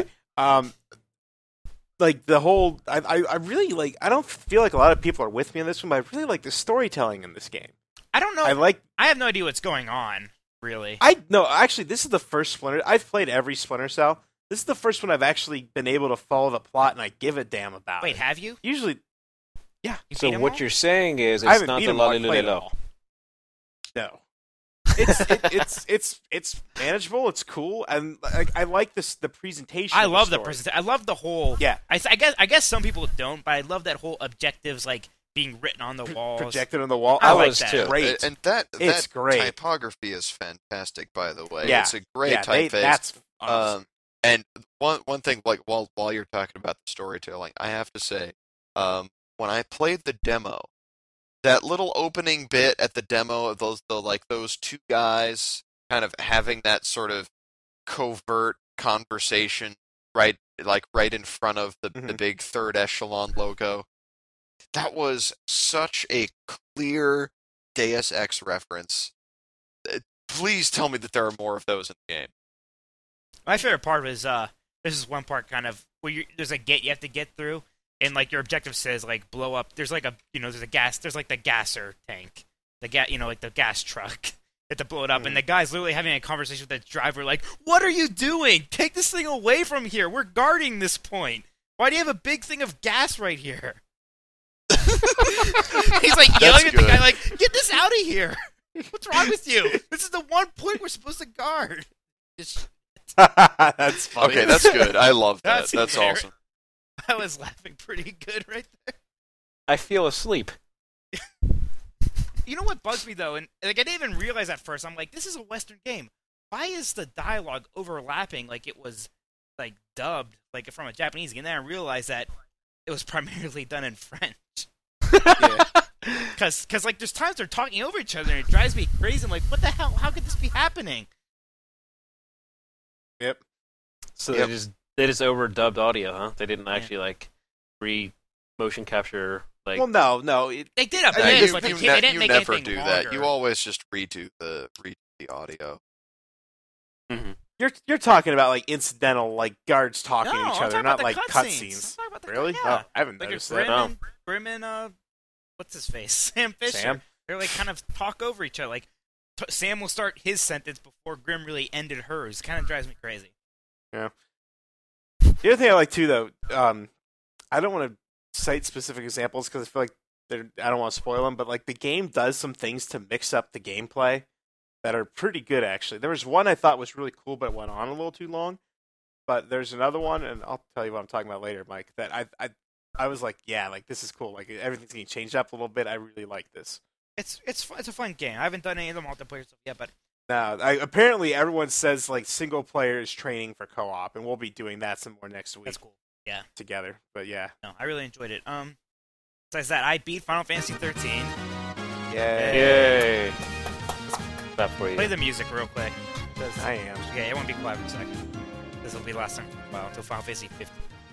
The whole... I really I don't feel like a lot of people are with me on this one, but I really like the storytelling in this game. I don't know. I have no idea what's going on, really. Actually, this is the first Splinter... I've played every Splinter Cell. This is the first one I've actually been able to follow the plot and I give a damn about. Wait, have you? Usually... Yeah. So what you're saying is it's not the Lolly. No. It's manageable. It's cool, and I like the presentation. I love the presentation. I love the whole. Yeah. I guess some people don't, but I love that whole objectives being written on the walls, projected on the wall. I like that. Too. Great, and that great. typography is fantastic. By the way, yeah. It's a great typeface. That's awesome. And one thing, while you're talking about the storytelling, I have to say, when I played the demo, that little opening bit at the demo of those 2 guys kind of having that sort of covert conversation right in front of the big third echelon logo. That was such a clear Deus Ex reference. Please tell me that there are more of those in the game. My favorite part is this is one part kind of where there's a gate you have to get through. And your objective says blow up. There's there's a gas. There's the gasser tank, the the gas truck. You have to blow it up, and the guy's literally having a conversation with the driver, "What are you doing? Take this thing away from here. We're guarding this point. Why do you have a big thing of gas right here?" He's yelling at the guy, "Get this out of here! What's wrong with you? This is the one point we're supposed to guard." That's funny. Okay, that's good. I love that. That's awesome. I was laughing pretty good right there. I feel asleep. You know what bugs me though, and I didn't even realize at first. I'm this is a Western game. Why is the dialogue overlapping like it was dubbed from a Japanese game? And then I realized that it was primarily done in French. Because there's times they're talking over each other and it drives me crazy. I'm what the hell? How could this be happening? Yep. So they just overdubbed audio, huh? They didn't actually motion capture. Like, well, no, they did a bit, but they you didn't make never anything do longer. that. You always just redo the audio. Mm-hmm. You're talking about like incidental, like guards talking to each other, not like cutscenes. Really? Yeah. Oh, I haven't like noticed Grim that. Grim and what's his face? Sam Fisher. Sam? They're like kind of talk over each other. Like Sam will start his sentence before Grim really ended hers. Kind of drives me crazy. Yeah. The other thing I like too, though, I don't want to cite specific examples because I feel like I don't want to spoil them, but like the game does some things to mix up the gameplay that are pretty good. Actually, there was one I thought was really cool, but went on a little too long. But there's another one, and I'll tell you what I'm talking about later, Mike. That I was like, yeah, like this is cool. Like everything's getting changed up a little bit. I really like this. It's a fun game. I haven't done any of the multiplayer stuff yet, but no, apparently everyone says like single player is training for co-op, and we'll be doing that some more next week. That's cool. Yeah, together. But yeah, no, I really enjoyed it. Besides that, I beat Final Fantasy 13. Yay! That for you. Play the music real quick. I am. Yeah, it won't be quiet for a second. This will be the last time for a while until Final Fantasy 15.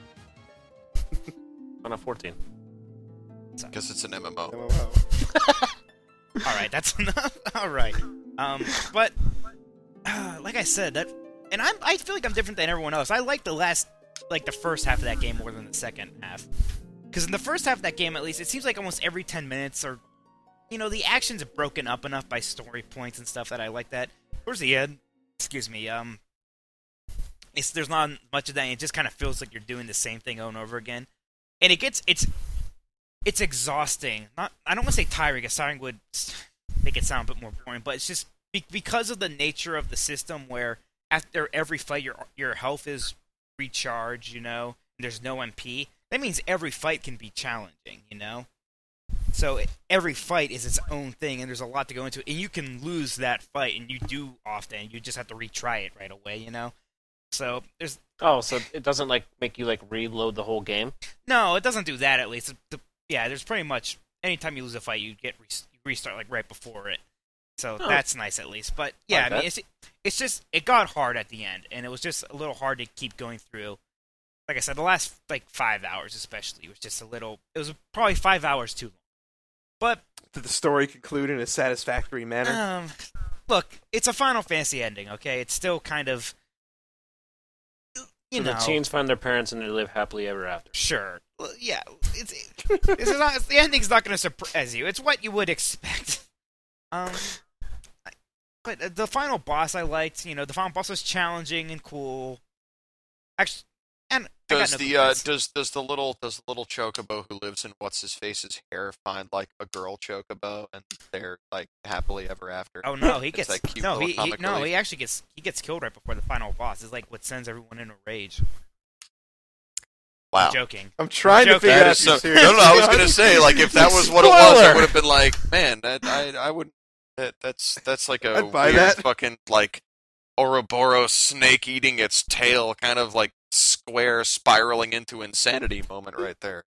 Final 14. Because it's an MMO. All right, that's enough. All right, but like I said, I feel like I'm different than everyone else. I like the first half of that game more than the second half, because in the first half of that game, at least, it seems like almost every 10 minutes, or the action's broken up enough by story points and stuff that I like that. Towards the end, excuse me, there's not much of that. It just kind of feels like you're doing the same thing over and over again, and it's exhausting. I don't want to say tiring, because tiring would make it sound a bit more boring, but it's just because of the nature of the system, where after every fight your health is recharged, and there's no MP. That means every fight can be challenging, So every fight is its own thing, and there's a lot to go into it. And you can lose that fight, and you do often. You just have to retry it right away, So there's... Oh, so it doesn't, make you, reload the whole game? No, it doesn't do that, at least. Yeah, there's pretty much... Anytime you lose a fight, you get restart, right before it. So that's nice, at least. But, yeah, I mean, it's just... It got hard at the end, and it was just a little hard to keep going through. Like I said, the last, 5 hours especially was just a little... It was probably 5 hours too long. But... Did the story conclude in a satisfactory manner? Look, it's a Final Fantasy ending, okay? It's still kind of... The teens find their parents and they live happily ever after. Sure. Well, yeah. The ending's not going to surprise you. It's what you would expect. But the final boss I liked. The final boss was challenging and cool. Actually, and does the little chocobo who lives in what's his face's hair find a girl chocobo and they're happily ever after? Oh no, he gets cute he actually gets killed right before the final boss. It's what sends everyone in a rage. Wow. I'm joking. I'm trying to figure out. No, I was gonna say if that was what it was, I would have been man, I wouldn't. That's like a weird fucking Ouroboros snake eating its tail, kind of square spiraling into insanity moment right there.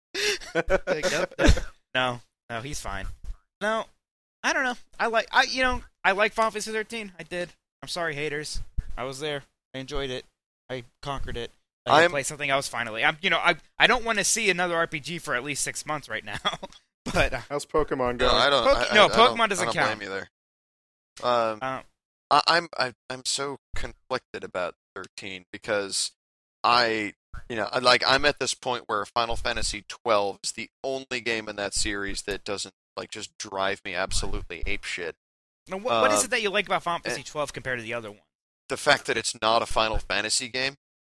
No, he's fine. No, I don't know. I like Final Fantasy 13. I did. I'm sorry, haters. I was there. I enjoyed it. I conquered it. I play something else finally. I don't want to see another RPG for at least 6 months right now. But how's Pokemon going? No, I don't. Pokemon doesn't count. I don't blame you there. I'm so conflicted about 13 because I'm at this point where Final Fantasy 12 is the only game in that series that doesn't just drive me absolutely apeshit. Now, what is it that you like about Final Fantasy 12 compared to the other one? The fact that it's not a Final Fantasy game.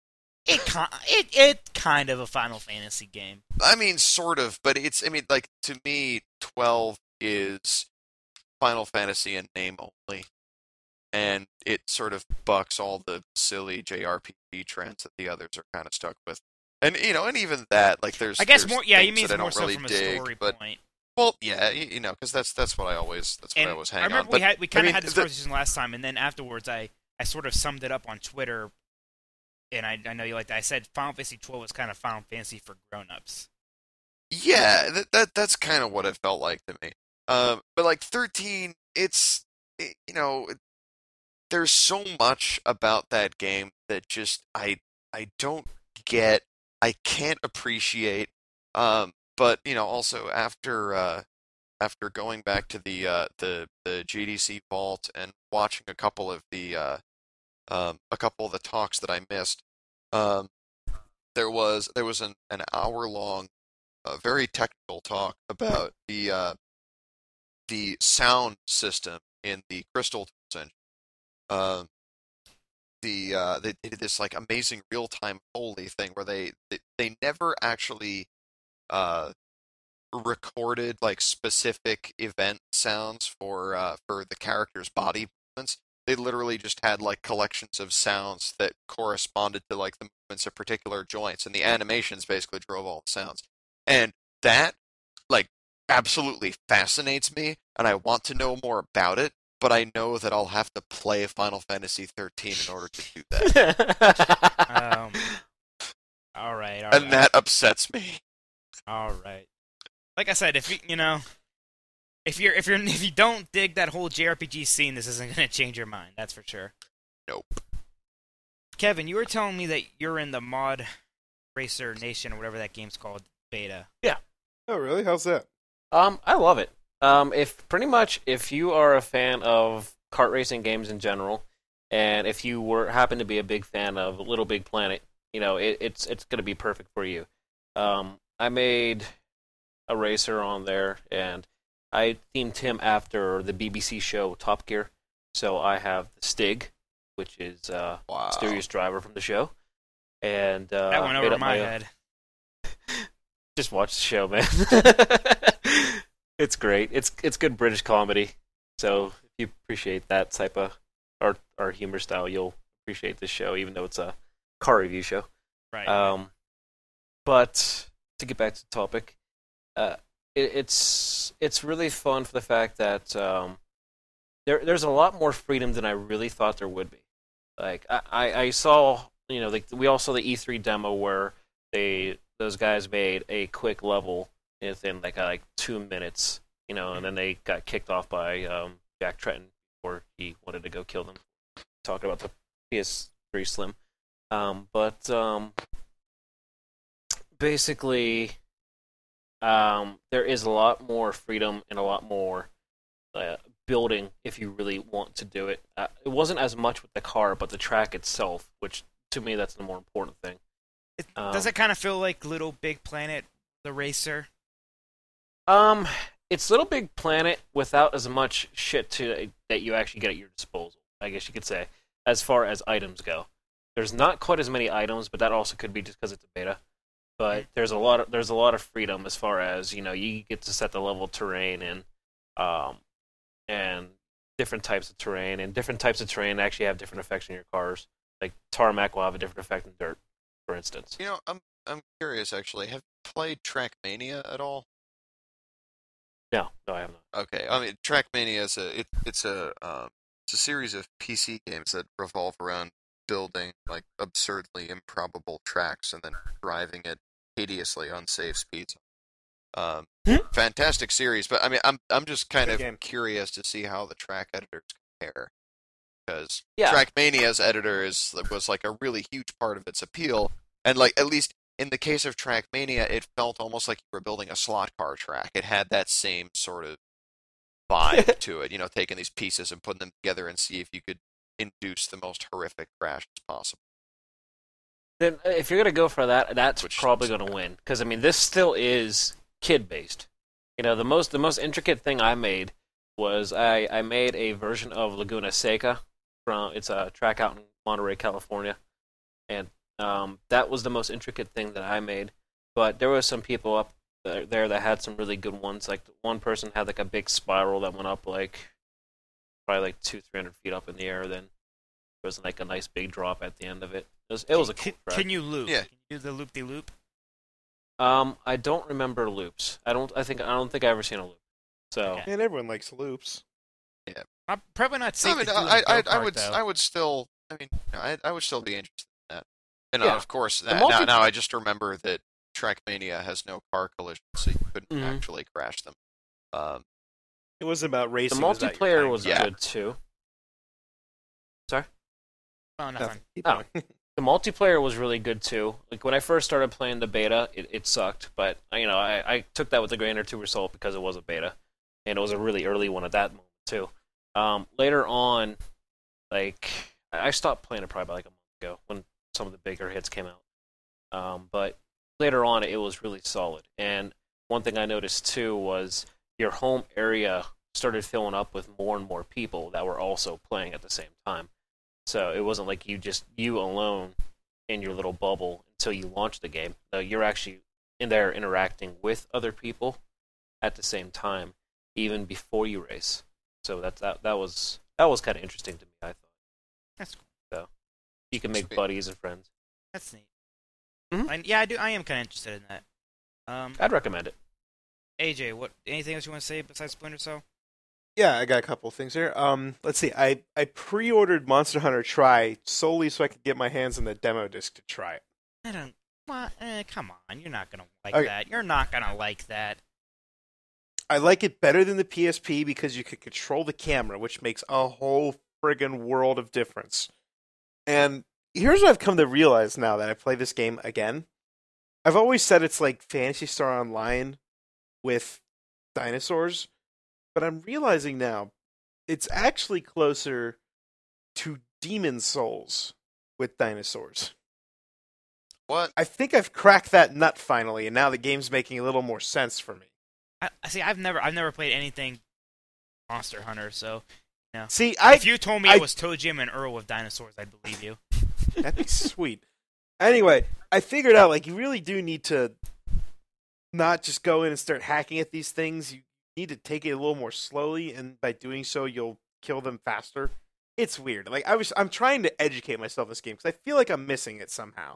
It kind of a Final Fantasy game. I mean, sort of, but to me, 12 is Final Fantasy in name only. And it sort of bucks all the silly JRPG trends that the others are kind of stuck with. And, and even that, there's... I guess there's more, yeah, you mean it's more so really from a story point. Well, yeah, because that's what I always hang on. I remember we kind of had this conversation last time, and then afterwards I sort of summed it up on Twitter, and I know you like that. I said Final Fantasy 12 was kind of Final Fantasy for grown-ups. Yeah, that's kind of what it felt like to me. But 13, it's there's so much about that game that just I don't get. I can't appreciate. But also after going back to the GDC vault and watching a couple of the talks that I missed, there was an hour long, very technical talk about the sound system in the Crystal Tools engine. They did this like amazing real time Foley thing where they never actually recorded like specific event sounds for the characters' body movements. They literally just had like collections of sounds that corresponded to like the movements of particular joints, and the animations basically drove all the sounds. And that like absolutely fascinates me, and I want to know more about it. But I know that I'll have to play Final Fantasy 13 in order to do that. All right. And that upsets me. All right. Like I said, if you don't dig that whole JRPG scene, this isn't going to change your mind. That's for sure. Nope. Kevin, you were telling me that you're in the Mod Racer Nation or whatever that game's called beta. Yeah. Oh, really? How's that? I love it. If you are a fan of kart racing games in general, and if you happen to be a big fan of Little Big Planet, it's going to be perfect for you. I made a racer on there, and I themed him after the BBC show Top Gear. So I have the Stig, which is Mysterious Driver from the show, and that went over my head. Just watch the show, man. It's great. It's good British comedy. So if you appreciate that type of our humor style, you'll appreciate this show, even though it's a car review show. Right. But to get back to the topic, it's really fun for the fact that there's a lot more freedom than I really thought there would be. Like I saw, we all saw the E3 demo where those guys made a quick level within like 2 minutes, and then they got kicked off by Jack Tretton before he wanted to go kill them. Talking about the PS3 Slim, but basically, there is a lot more freedom and a lot more building if you really want to do it. It wasn't as much with the car, but the track itself, which to me that's the more important thing. Does it kind of feel like Little Big Planet, the racer? It's Little Big Planet without as much shit that you actually get at your disposal, I guess you could say, as far as items go. There's not quite as many items, but that also could be just because it's a beta. But there's a lot of freedom as far as, you get to set the level of terrain and different types of terrain, and different types of terrain actually have different effects on your cars. Like tarmac will have a different effect than dirt, for instance. I'm curious actually. Have you played Trackmania at all? No, I have not. Okay, I mean, Trackmania is it's a series of PC games that revolve around building like absurdly improbable tracks and then driving at hideously unsafe speeds. Fantastic series, but I mean, I'm just kind of curious to see how the track editors compare, because Trackmania's editor was like a really huge part of its appeal, and like at least in the case of Trackmania, it felt almost like you were building a slot car track. It had that same sort of vibe to it, taking these pieces and putting them together and see if you could induce the most horrific crashes possible. Then, if you're gonna go for that, that's probably gonna win. Because I mean, this still is kid-based. The most intricate thing I made was I made a version of Laguna Seca it's a track out in Monterey, California, and that was the most intricate thing that I made. But there were some people up there that had some really good ones. Like one person had like a big spiral that went up like probably like 200-300 feet up in the air. Then there was like a nice big drop at the end of it. It was a cool track. Can you loop? Yeah. Can you do the loop-de-loop? I don't remember loops. I don't think I've ever seen a loop. So Okay. And everyone likes loops. Yeah. I'm probably not safe I mean, to do I would still be interested in that. And of course, now I just remember that Trackmania has no car collision, so you couldn't actually crash them. It was about racing. The multiplayer was good too. Sorry? Oh, nothing. The The multiplayer was really good too. Like when I first started playing the beta, it sucked, but I took that with a grain or two of salt because it was a beta, and it was a really early one at that moment too. Later on, like I stopped playing it probably about like a month ago when some of the bigger hits came out. But later on, it was really solid. And one thing I noticed too was your home area started filling up with more and more people that were also playing at the same time. So it wasn't like you alone in your little bubble until you launched the game. No, you're actually in there interacting with other people at the same time, even before you race. So that was kind of interesting to me, I thought. That's cool. So you can make buddies and friends. That's neat. Mm-hmm. Yeah, I am kind of interested in that. I'd recommend it. AJ, anything else you want to say besides Splinter Cell? Yeah, I got a couple of things here. Let's see. I pre-ordered Monster Hunter Tri solely so I could get my hands on the demo disc to try it. I don't. Well, come on, you're not gonna like Okay. that. You're not gonna like that. I like it better than the PSP because you could control the camera, which makes a whole friggin' world of difference. And here's what I've come to realize now that I play this game again. I've always said it's like Phantasy Star Online with dinosaurs, but I'm realizing now it's actually closer to Demon Souls with dinosaurs. What? I think I've cracked that nut finally, and now the game's making a little more sense for me. See, I've never played anything Monster Hunter, so no. See, if you told me it was ToeJam and Earl with dinosaurs, I'd believe you. That'd be sweet. Anyway, I figured out like you really do need to not just go in and start hacking at these things. You need to take it a little more slowly, and by doing so, you'll kill them faster. It's weird. Like I'm trying to educate myself in this game because I feel like I'm missing it somehow.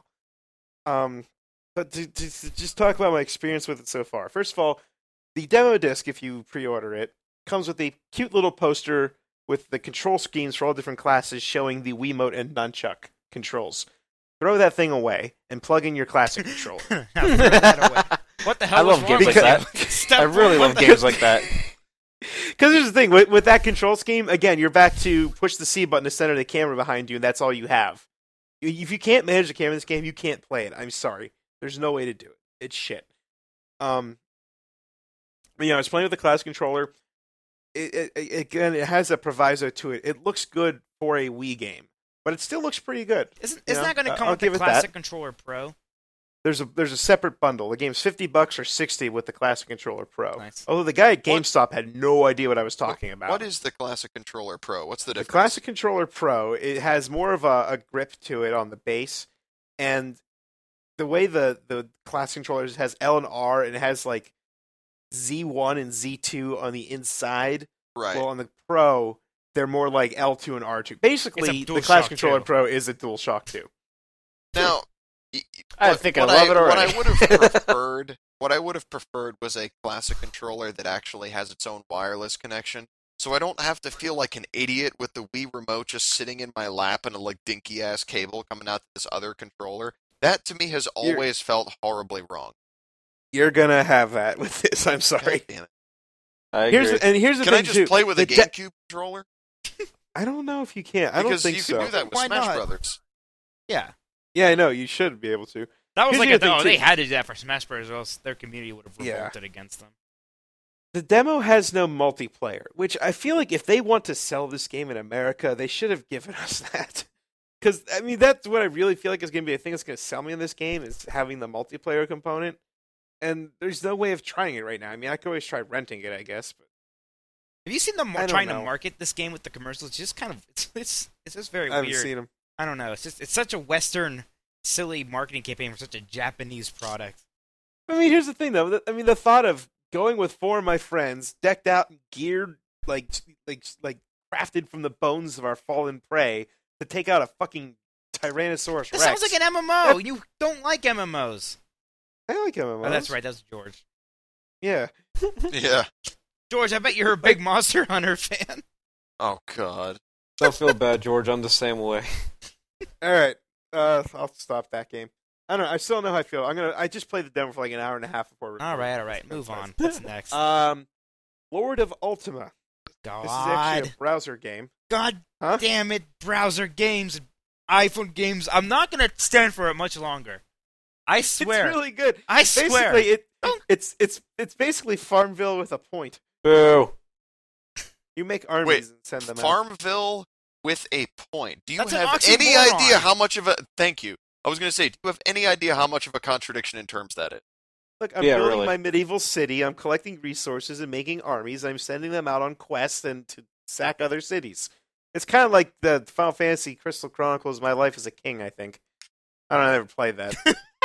But to just talk about my experience with it so far. First of all, the demo disc, if you pre-order it, comes with a cute little poster with the control schemes for all different classes showing the Wiimote and Nunchuck controls. Throw that thing away and plug in your classic controller. Now throw that away. What the hell? I love games like that. I really love games like that. Because here's the thing, with that control scheme, again, you're back to push the C button to center the camera behind you, and that's all you have. If you can't manage the camera in this game, you can't play it. I'm sorry. There's no way to do it. It's shit. I was playing with the classic controller. It has a proviso to it. It looks good for a Wii game, but it still looks pretty good. Isn't that going to come with the Classic Controller Pro? There's a separate bundle. The game's $50 or $60 with the Classic Controller Pro. Nice. Although the guy at GameStop had no idea what I was talking about. What is the Classic Controller Pro? What's the difference? The Classic Controller Pro, it has more of a grip to it on the base, and the way the Classic Controllers has L and R, and it has like Z1 and Z2 on the inside. Right. Well, on the Pro, they're more like L2 and R2. Basically, the Classic Controller Pro is a DualShock 2. Now, I think I love it already. What I would have preferred was a classic controller that actually has its own wireless connection, so I don't have to feel like an idiot with the Wii remote just sitting in my lap and a like dinky ass cable coming out to this other controller. That to me has always felt horribly wrong. You're gonna have that with this. I'm sorry. God damn it. I agree. Here's the Can thing I just too. play with a GameCube controller? I don't know if you can. I don't Because think you so. can do that with Why Smash not? Brothers. Yeah. Yeah, I know. You should be able to. That was Here's like the a thing, no. too. They had to do that for Smash Bros. Or else their community would have Yeah. revolted against them. The demo has no multiplayer, which I feel like if they want to sell this game in America, they should have given us that. Because, I mean, that's what I really feel like is going to be a thing that's going to sell me in this game, is having the multiplayer component. And there's no way of trying it right now. I mean, I could always try renting it, I guess. But Have you seen them I don't trying know. to market this game with the commercials? It's just kind of it's just very I haven't weird. seen them. I don't know. It's such a Western, silly marketing campaign for such a Japanese product. I mean, here's the thing, though. I mean, the thought of going with 4 of my friends, decked out and geared, like crafted from the bones of our fallen prey, to take out a fucking Tyrannosaurus That Rex. sounds like an MMO. You don't like MMOs. I like MMOs. Oh, that's right. That's George. Yeah. Yeah. George, I bet you're a big Monster Hunter fan. Oh God. Don't feel bad, George. I'm the same way. All right. I'll stop that game. I don't know. I still don't know how I feel. I just played the demo for like an hour and a half before. All right. Move on. What's next? Lord of Ultima. This is actually a browser game. God Huh? damn it, browser games. iPhone games. I'm not gonna stand for it much longer. I swear. It's really good. I swear. It's basically Farmville with a point. Boo. You make armies and send them out. Farmville with a point. Do you That's have an any oxymoron. idea how much of a... Thank you. I was going to say, do you have any idea how much of a contradiction in terms that is? Look, I'm building my medieval city. I'm collecting resources and making armies. I'm sending them out on quests and to sack other cities. It's kind of like the Final Fantasy Crystal Chronicles, My Life as a King, I think. I don't know, I never played that.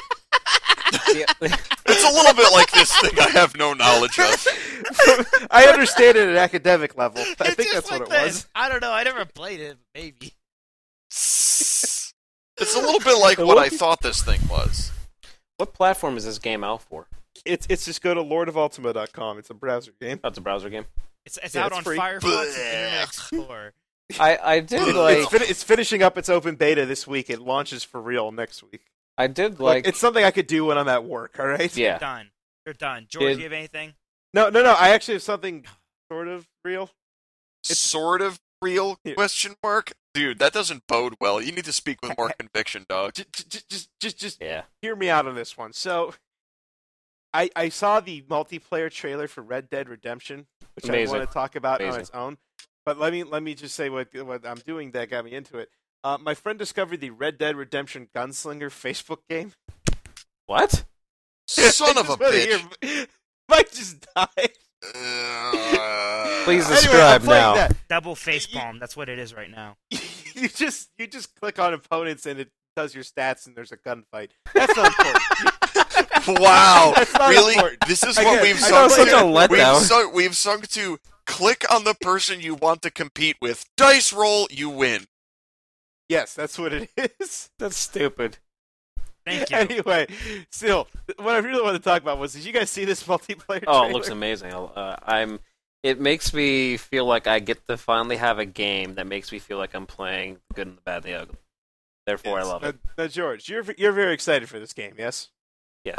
It's a little bit like this thing I have no knowledge of. I understand it at an academic level. I think that's what it was. I don't know. I never played it. Maybe. It's a little bit like what I thought this thing was. What platform is this game out for? It's just go to lordofultima.com. It's a browser game. That's a browser game. It's out on free. Firefox and Internet Explorer. I did like... It's finishing up its open beta this week. It launches for real next week. I did like... It's something I could do when I'm at work, all right? Yeah. You're done. George, do you have anything? No. I actually have something sort of real. It's sort of real, question mark? Dude, that doesn't bode well. You need to speak with more conviction, dog. Just hear me out on this one. So, I saw the multiplayer trailer for Red Dead Redemption, which Amazing. I want to talk about Amazing. on its own. But let me just say what I'm doing that got me into it. My friend discovered the Red Dead Redemption Gunslinger Facebook game. What? Son of a bitch. Mike just died. Please describe now. That. Double facepalm. That's what it is right now. You just click on opponents and it does your stats and there's a gunfight. That's not important. Wow. That's not really? important. This is what we've sunk sunk to. Such a letdown. We've sunk to click on the person you want to compete with. Dice roll, you win. Yes, that's what it is. That's stupid. Thank you. Anyway, still, what I really wanted to talk about was, did you guys see this multiplayer Oh, trailer? it looks amazing. It makes me feel like I get to finally have a game that makes me feel like I'm playing the good and the bad, the ugly. Therefore, I love it. Now, George, you're very excited for this game, yes? Yes.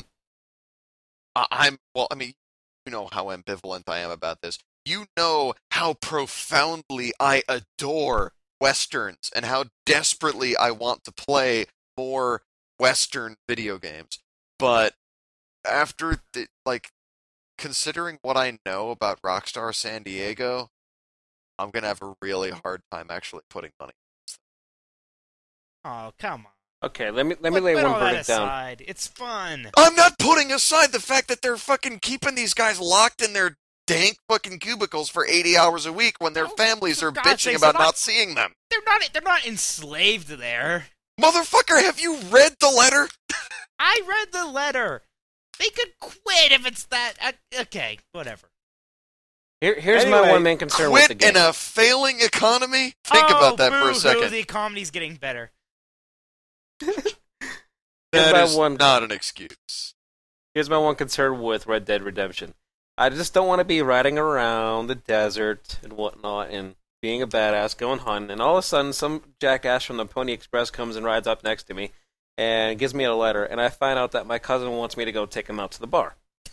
You know how ambivalent I am about this. You know how profoundly I adore Westerns and how desperately I want to play more Western video games. But after considering what I know about Rockstar San Diego, I'm gonna have a really hard time actually putting money. Oh, come on. Okay, let me lay one verdict down. Aside. It's fun. I'm not putting aside the fact that they're fucking keeping these guys locked in their dank fucking cubicles for 80 hours a week when their families are bitching about not seeing them. They're not enslaved there. Motherfucker, have you read the letter? I read the letter. They could quit if it's that. Okay, whatever. Here's my one main concern with the game. Quit in a failing economy? Think about that for a second. The economy's getting better. That is not an excuse. Here's my one concern with Red Dead Redemption. I just don't want to be riding around the desert and whatnot and being a badass going hunting, and all of a sudden some jackass from the Pony Express comes and rides up next to me and gives me a letter, and I find out that my cousin wants me to go take him out to the bar.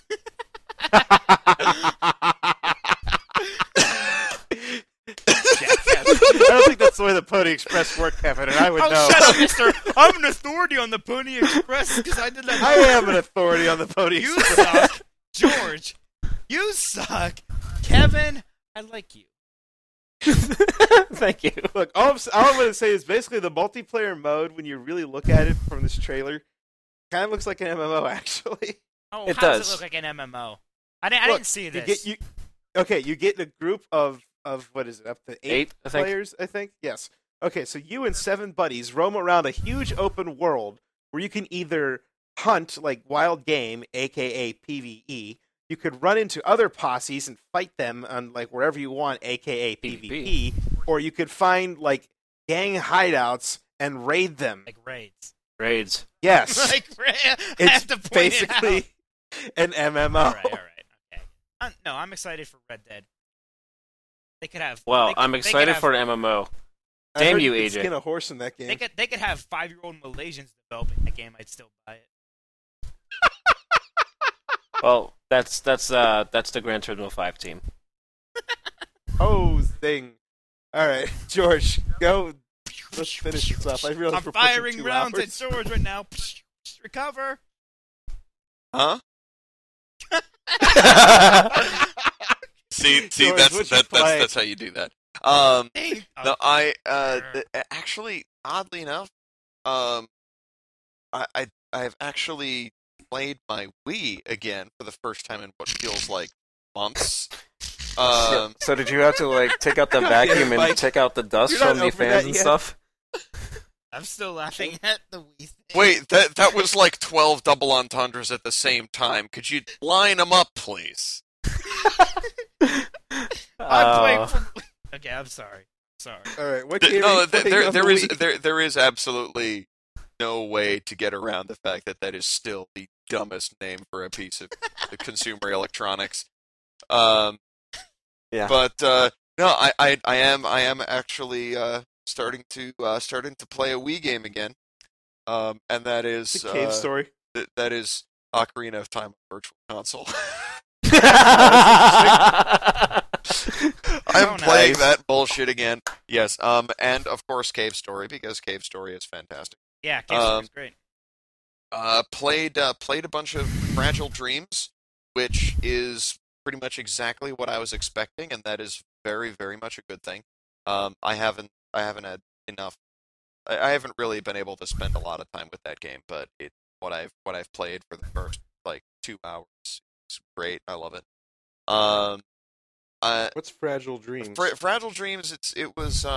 I don't think that's the way the Pony Express worked, Kevin, and I would know. Shut up, mister! I'm an authority on the Pony Express because I did that. I am an authority on the Pony Express. You suck, George. You suck, Kevin. I like you. Thank you. Look, all I'm going to say is basically the multiplayer mode, when you really look at it from this trailer, kind of looks like an MMO, actually. Oh, it how does. Does it look like an MMO? I didn't see this. You get a group of what is it, up to 8 players, I think? Yes. Okay, so you and 7 buddies roam around a huge open world where you can either hunt like wild game, aka PvE. You could run into other posses and fight them on like wherever you want, aka PvP, or you could find like gang hideouts and raid them. Like raids. Raids. Yes. I have to point basically an MMO. All right, okay. No, I'm excited for Red Dead. They could have. Well, I'm excited for an MMO. Damn you, AJ. Skin a horse in that game. They could have 5-year-old Malaysians developing that game. I'd still buy it. Well, that's the Gran Turismo 5 team. Oh, thing. All right, George, go let's finish this up. I realize I'm firing rounds at swords right now. Recover. Huh? see, George, that's how you do that. No, actually, oddly enough, I've actually played my Wii again for the first time in what feels like months. So did you have to take out the vacuum and take out the dust from the fans and stuff? I'm still laughing at the Wii thing. Wait, that was like 12 double entendres at the same time. Could you line them up, please? I'm playing. Okay, I'm sorry. All right, what game are you playing there is absolutely no way to get around the fact that is still the dumbest name for a piece of the consumer electronics. Yeah. But no, I am actually starting to play a Wii game again. And that is the Cave Story. That is Ocarina of Time on Virtual Console. I'm playing that bullshit again. Yes. And of course Cave Story, because Cave Story is fantastic. Yeah, Cave Story is great. Played a bunch of Fragile Dreams, which is pretty much exactly what I was expecting, and that is very, very much a good thing. I haven't had enough. I haven't really been able to spend a lot of time with that game, but what I've played for the first 2 hours is great. I love it. What's Fragile Dreams? Fragile Dreams. I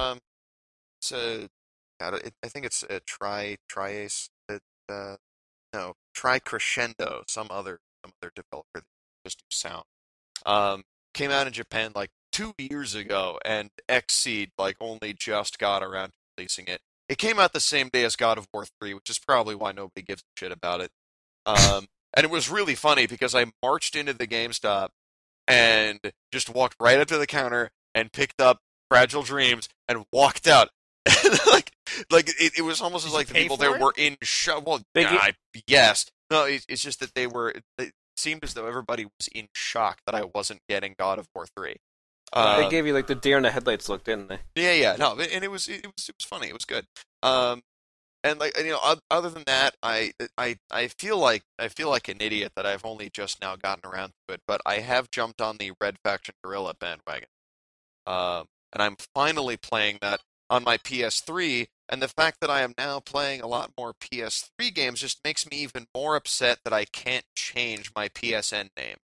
think it's a Tri-Ace. No, Tri-Crescendo. Some other developer that just do sound. Came out in Japan 2 years ago, and Xseed only just got around to releasing it. It came out the same day as God of War 3, which is probably why nobody gives a shit about it. And it was really funny because I marched into the GameStop and just walked right up to the counter and picked up Fragile Dreams and walked out. It was almost as the people there were in shock. Well, yes. No, it's just that it seemed as though everybody was in shock that I wasn't getting God of War 3. They gave you the deer in the headlights look, didn't they? Yeah. No, and it was funny. It was good. And other than that, I feel like an idiot that I've only just now gotten around to it, but I have jumped on the Red Faction Guerrilla bandwagon. And I'm finally playing that on my PS3, and the fact that I am now playing a lot more PS3 games just makes me even more upset that I can't change my PSN name.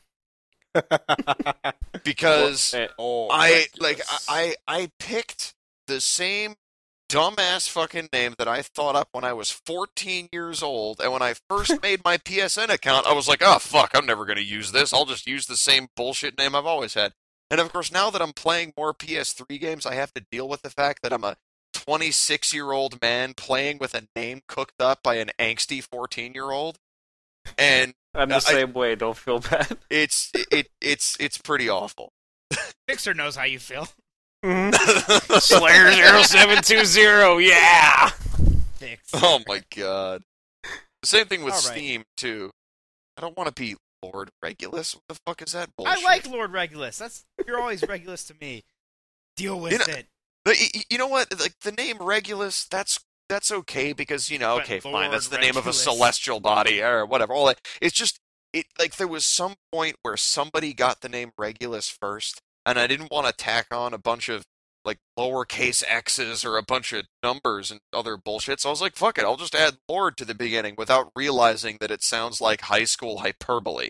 Because I picked the same dumbass fucking name that I thought up when I was 14 years old, and when I first made my PSN account, I was like, oh fuck, I'm never going to use this. I'll just use the same bullshit name I've always had. And of course, now that I'm playing more PS3 games, I have to deal with the fact that I'm a 26-year-old man playing with a name cooked up by an angsty 14-year-old. And I'm the same way. Don't feel bad. It's pretty awful. Fixer knows how you feel. Slayer 0720. Yeah. Fixer. Oh my god. The same thing with Steam too. I don't want to be Lord Regulus. What the fuck is that bullshit? I like Lord Regulus. You're always Regulus to me. Deal with it. You know what? The name Regulus, that's okay because okay, Lord fine, that's the name of a Regulus. celestial body or whatever. All that. It's just there was some point where somebody got the name Regulus first, and I didn't want to tack on a bunch of lowercase x's or a bunch of numbers and other bullshit. So I was like, fuck it, I'll just add Lord to the beginning without realizing that it sounds like high school hyperbole.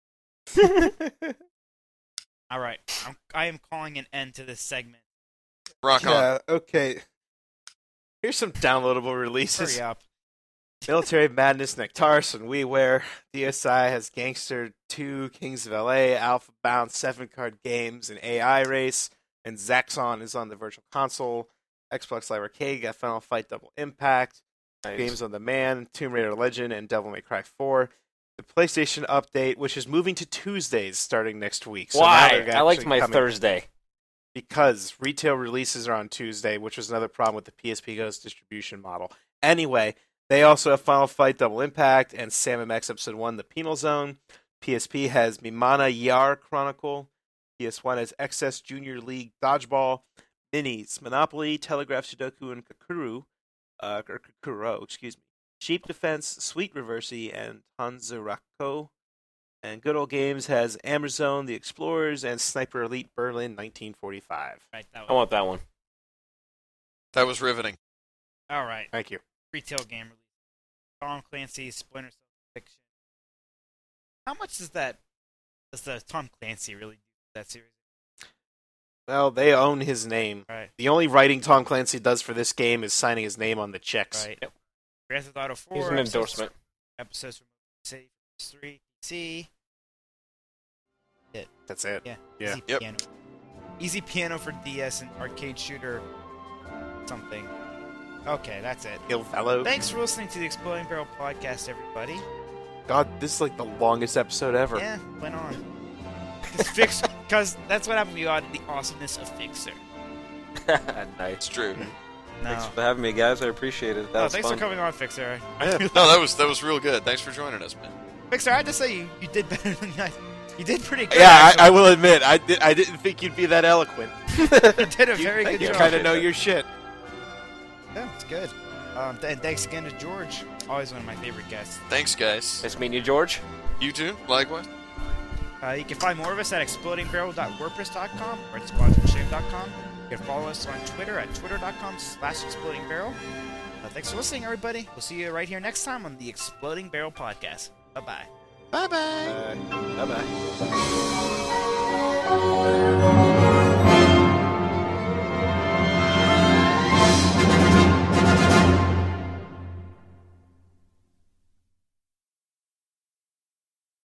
All right, I am calling an end to this segment. Rock on. Yeah, okay. Here's some downloadable releases. Hurry up. Military Madness, Nectaris, and WiiWare. DSi has Gangster 2, Kings of LA, Alpha Bound 7-card games, and AI Race, and Zaxxon is on the Virtual Console. Xbox Live Arcade got Final Fight Double Impact, Games on Demand, Tomb Raider Legend, and Devil May Cry 4. The PlayStation update, which is moving to Tuesdays starting next week. So why? I liked my Thursday. Because retail releases are on Tuesday, which was another problem with the PSP Go's distribution model. Anyway, they also have Final Fight Double Impact and Sam MX Episode 1, The Penal Zone. PSP has Mimana Yar Chronicle. PS1 has XS Junior League Dodgeball. Minis, Monopoly, Telegraph, Sudoku, and Kakuro, excuse me. Sheep Defense, Sweet Reversey, and Tanzurako. And Good Old Games has Amazon, The Explorers, and Sniper Elite Berlin 1945. Right, I want that one. That was riveting. All right. Thank you. Retail game release. Tom Clancy's Splinter Cell Fiction. How much does the Tom Clancy really do for that series? Well, they own his name. Right. The only writing Tom Clancy does for this game is signing his name on the checks. Right. Yep. Grand Theft Auto 4. He's an endorsement. Episodes from City 3, PC. That's it. Yeah. Yeah. Easy Piano. Easy Piano for DS and arcade shooter something. Okay, that's it. Il Fellow. Thanks for listening to the Exploding Barrel podcast, everybody. God, this is like the longest episode ever. Yeah, went on. Because that's what happened to you on the awesomeness of Fixer. Nice. It's true. No. Thanks for having me, guys. I appreciate it. That was thanks fun. for coming on, Fixer. Yeah. No, that was real good. Thanks for joining us, man. Fixer, I had to say you did better than I. You did pretty good. Yeah, I will admit, I didn't think you'd be that eloquent. You did a very good You job. kind of know your shit. Yeah, it's good. And thanks again to George. Always one of my favorite guests. Thanks, guys. Nice meeting you, George. You too. Likewise. You can find more of us at explodingbarrel.wordpress.com or at squadronshave.com. You can follow us on Twitter at twitter.com/explodingbarrel. Thanks for listening, everybody. We'll see you right here next time on the Exploding Barrel Podcast. Bye-bye. Bye-bye. Bye-bye.